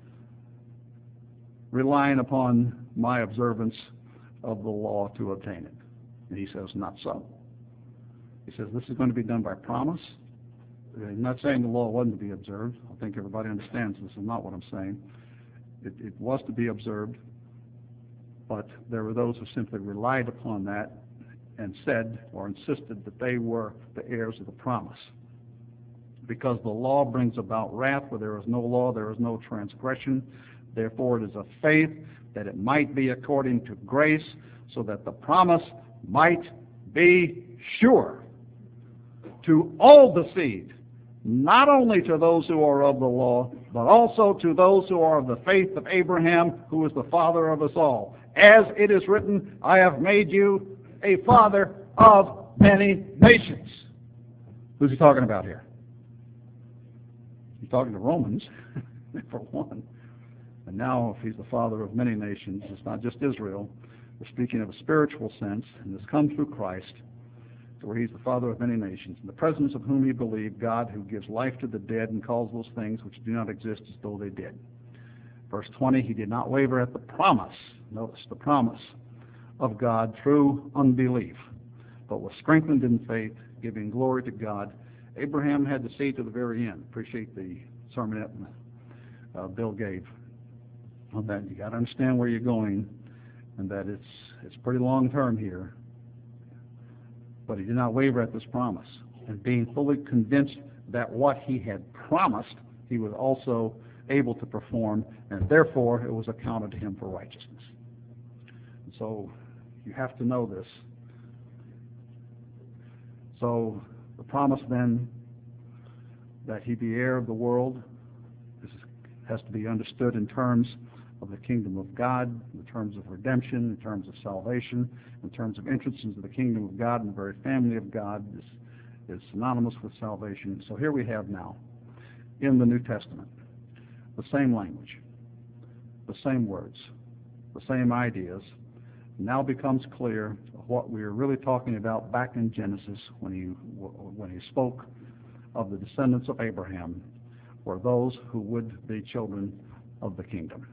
relying upon my observance of the law to obtain it. And he says, not so. He says, this is going to be done by promise. I'm not saying the law wasn't to be observed. I think everybody understands this is not what I'm saying. It was to be observed, but there were those who simply relied upon that and said or insisted that they were the heirs of the promise. because the law brings about wrath. Where there is no law, there is no transgression. Therefore, it is of faith that it might be according to grace, so that the promise might be sure to all the seed, not only to those who are of the law, but also to those who are of the faith of Abraham, who is the father of us all. As it is written, I have made you a father of many nations. Who's he talking about here? He's talking to Romans, for one. And now, if he's the father of many nations, it's not just Israel. We're speaking of a spiritual sense, and this comes through Christ, to where he's the father of many nations, in the presence of whom he believed, God, who gives life to the dead and calls those things which do not exist as though they did. Verse 20, he did not waver at the promise, notice the promise, of God through unbelief, but was strengthened in faith, giving glory to God. Abraham had to see to the very end. Appreciate the sermonette Bill gave on that. You got to understand where you're going, and that it's pretty long term here. But he did not waver at this promise, and being fully convinced that what he had promised, he was also able to perform, and therefore it was accounted to him for righteousness. And so you have to know this. So the promise then that he be heir of the world, this has to be understood in terms of the kingdom of God, in terms of redemption, in terms of salvation, in terms of entrance into the kingdom of God and the very family of God is synonymous with salvation. So here we have now, in the New Testament, the same language, the same words, the same ideas. Now becomes clear what we were really talking about back in Genesis when he spoke of the descendants of Abraham, were those who would be children of the kingdom.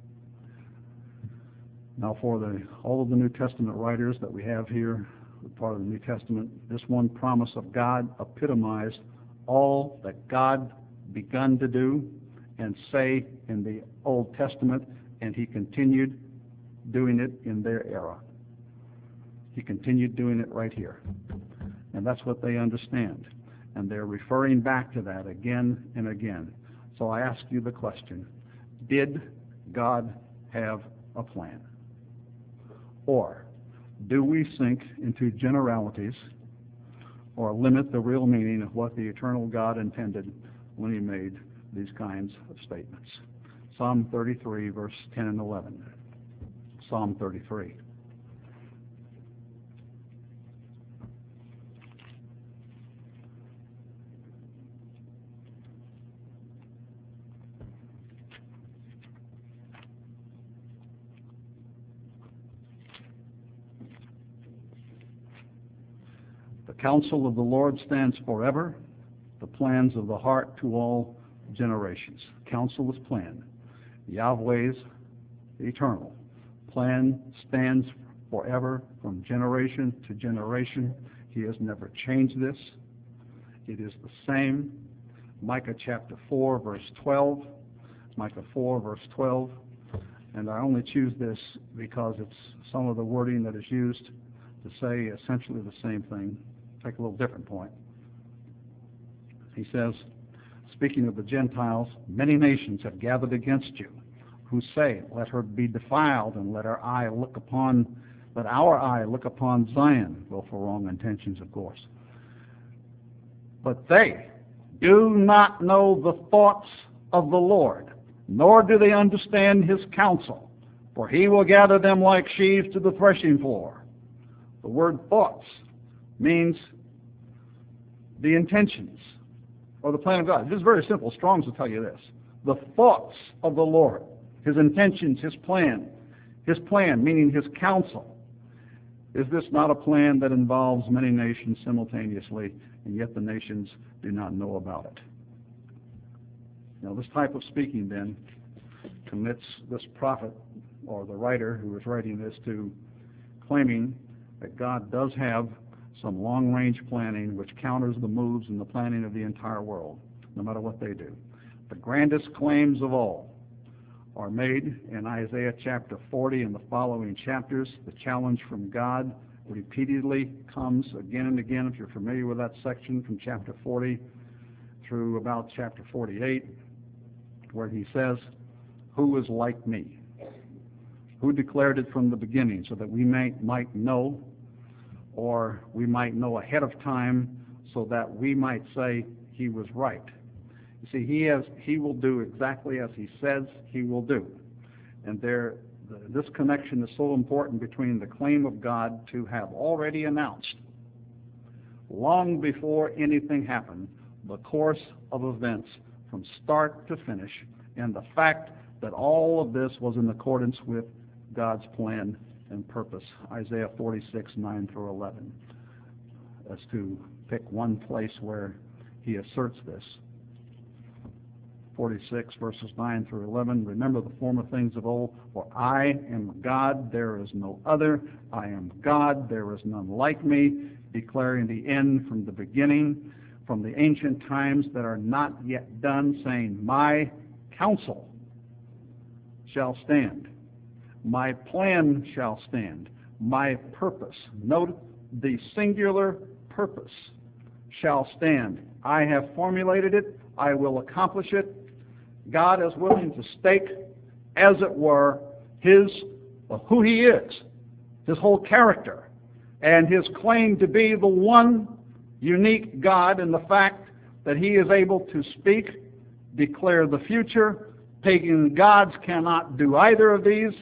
Now, for all of the New Testament writers that we have here, part of the New Testament, this one promise of God epitomized all that God begun to do and say in the Old Testament, and he continued doing it in their era. He continued doing it right here. And that's what they understand. And they're referring back to that again and again. So I ask you the question, did God have a plan? Or do we sink into generalities or limit the real meaning of what the eternal God intended when he made these kinds of statements? Psalm 33, verse 10 and 11. Psalm 33. The counsel of the Lord stands forever, the plans of the heart to all generations. Counsel is plan. Yahweh's eternal. Plan stands forever from generation to generation. He has never changed this. It is the same. Micah chapter 4, verse 12. Micah 4, verse 12. And I only choose this because it's some of the wording that is used to say essentially the same thing. Take a little different point. He says, speaking of the Gentiles, many nations have gathered against you, who say, let her be defiled, and let our eye look upon Zion. Well, for wrong intentions, of course. But they do not know the thoughts of the Lord, nor do they understand his counsel, for he will gather them like sheaves to the threshing floor. The word thoughts means the intentions or the plan of God. This is very simple. Strong's will tell you this. The thoughts of the Lord, his intentions, his plan meaning his counsel. Is this not a plan that involves many nations simultaneously, and yet the nations do not know about it? Now, this type of speaking then commits this prophet or the writer who is writing this to claiming that God does have some long-range planning which counters the moves and the planning of the entire world, no matter what they do. The grandest claims of all are made in Isaiah chapter 40 and the following chapters. The challenge from God repeatedly comes again and again. If you're familiar with that section from chapter 40 through about chapter 48, where he says, "Who is like me? Who declared it from the beginning so that we might know, or we might know ahead of time so that we might say he was right?" You see, he will do exactly as he says he will do. And this connection is so important between the claim of God to have already announced, long before anything happened, the course of events from start to finish, and the fact that all of this was in accordance with God's plan and purpose. Isaiah 46, 9 through 11. As to pick one place where he asserts this. 46, verses 9 through 11, "Remember the former things of old, for I am God, there is no other. I am God, there is none like me, declaring the end from the beginning, from the ancient times that are not yet done, saying, my counsel shall stand. My plan shall stand. My purpose," note the singular purpose, "shall stand. I have formulated it. I will accomplish it." God is willing to stake, as it were, who he is, his whole character, and his claim to be the one unique God in the fact that he is able to speak, declare the future. Pagan gods cannot do either of these.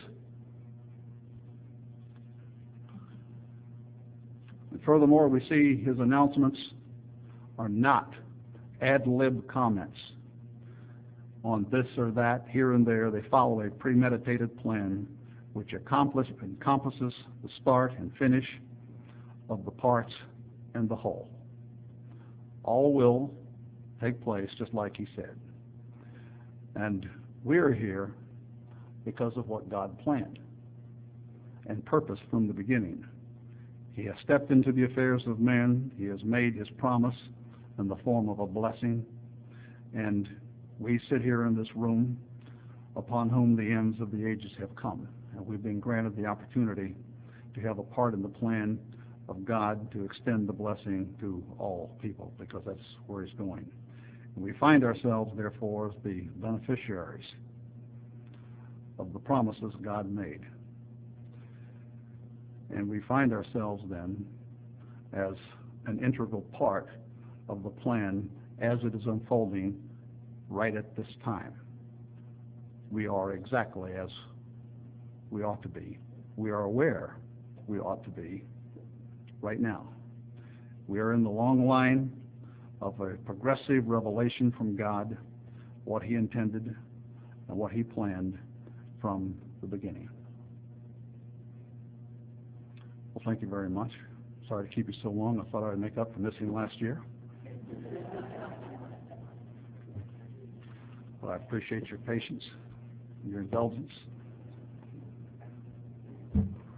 And furthermore, we see his announcements are not ad lib comments on this or that, here and there. They follow a premeditated plan which encompasses the start and finish of the parts and the whole. All will take place just like he said. And we're here because of what God planned and purposed from the beginning. He has stepped into the affairs of men. He has made his promise in the form of a blessing. And we sit here in this room upon whom the ends of the ages have come. And we've been granted the opportunity to have a part in the plan of God to extend the blessing to all people, because that's where he's going. And we find ourselves, therefore, as the beneficiaries of the promises God made. And we find ourselves then as an integral part of the plan as it is unfolding right at this time. We are exactly as we ought to be. We are aware we ought to be right now. We are in the long line of a progressive revelation from God, what he intended and what he planned from the beginning. Well, thank you very much. Sorry to keep you so long. I thought I would make up for missing last year. But I appreciate your patience and your indulgence.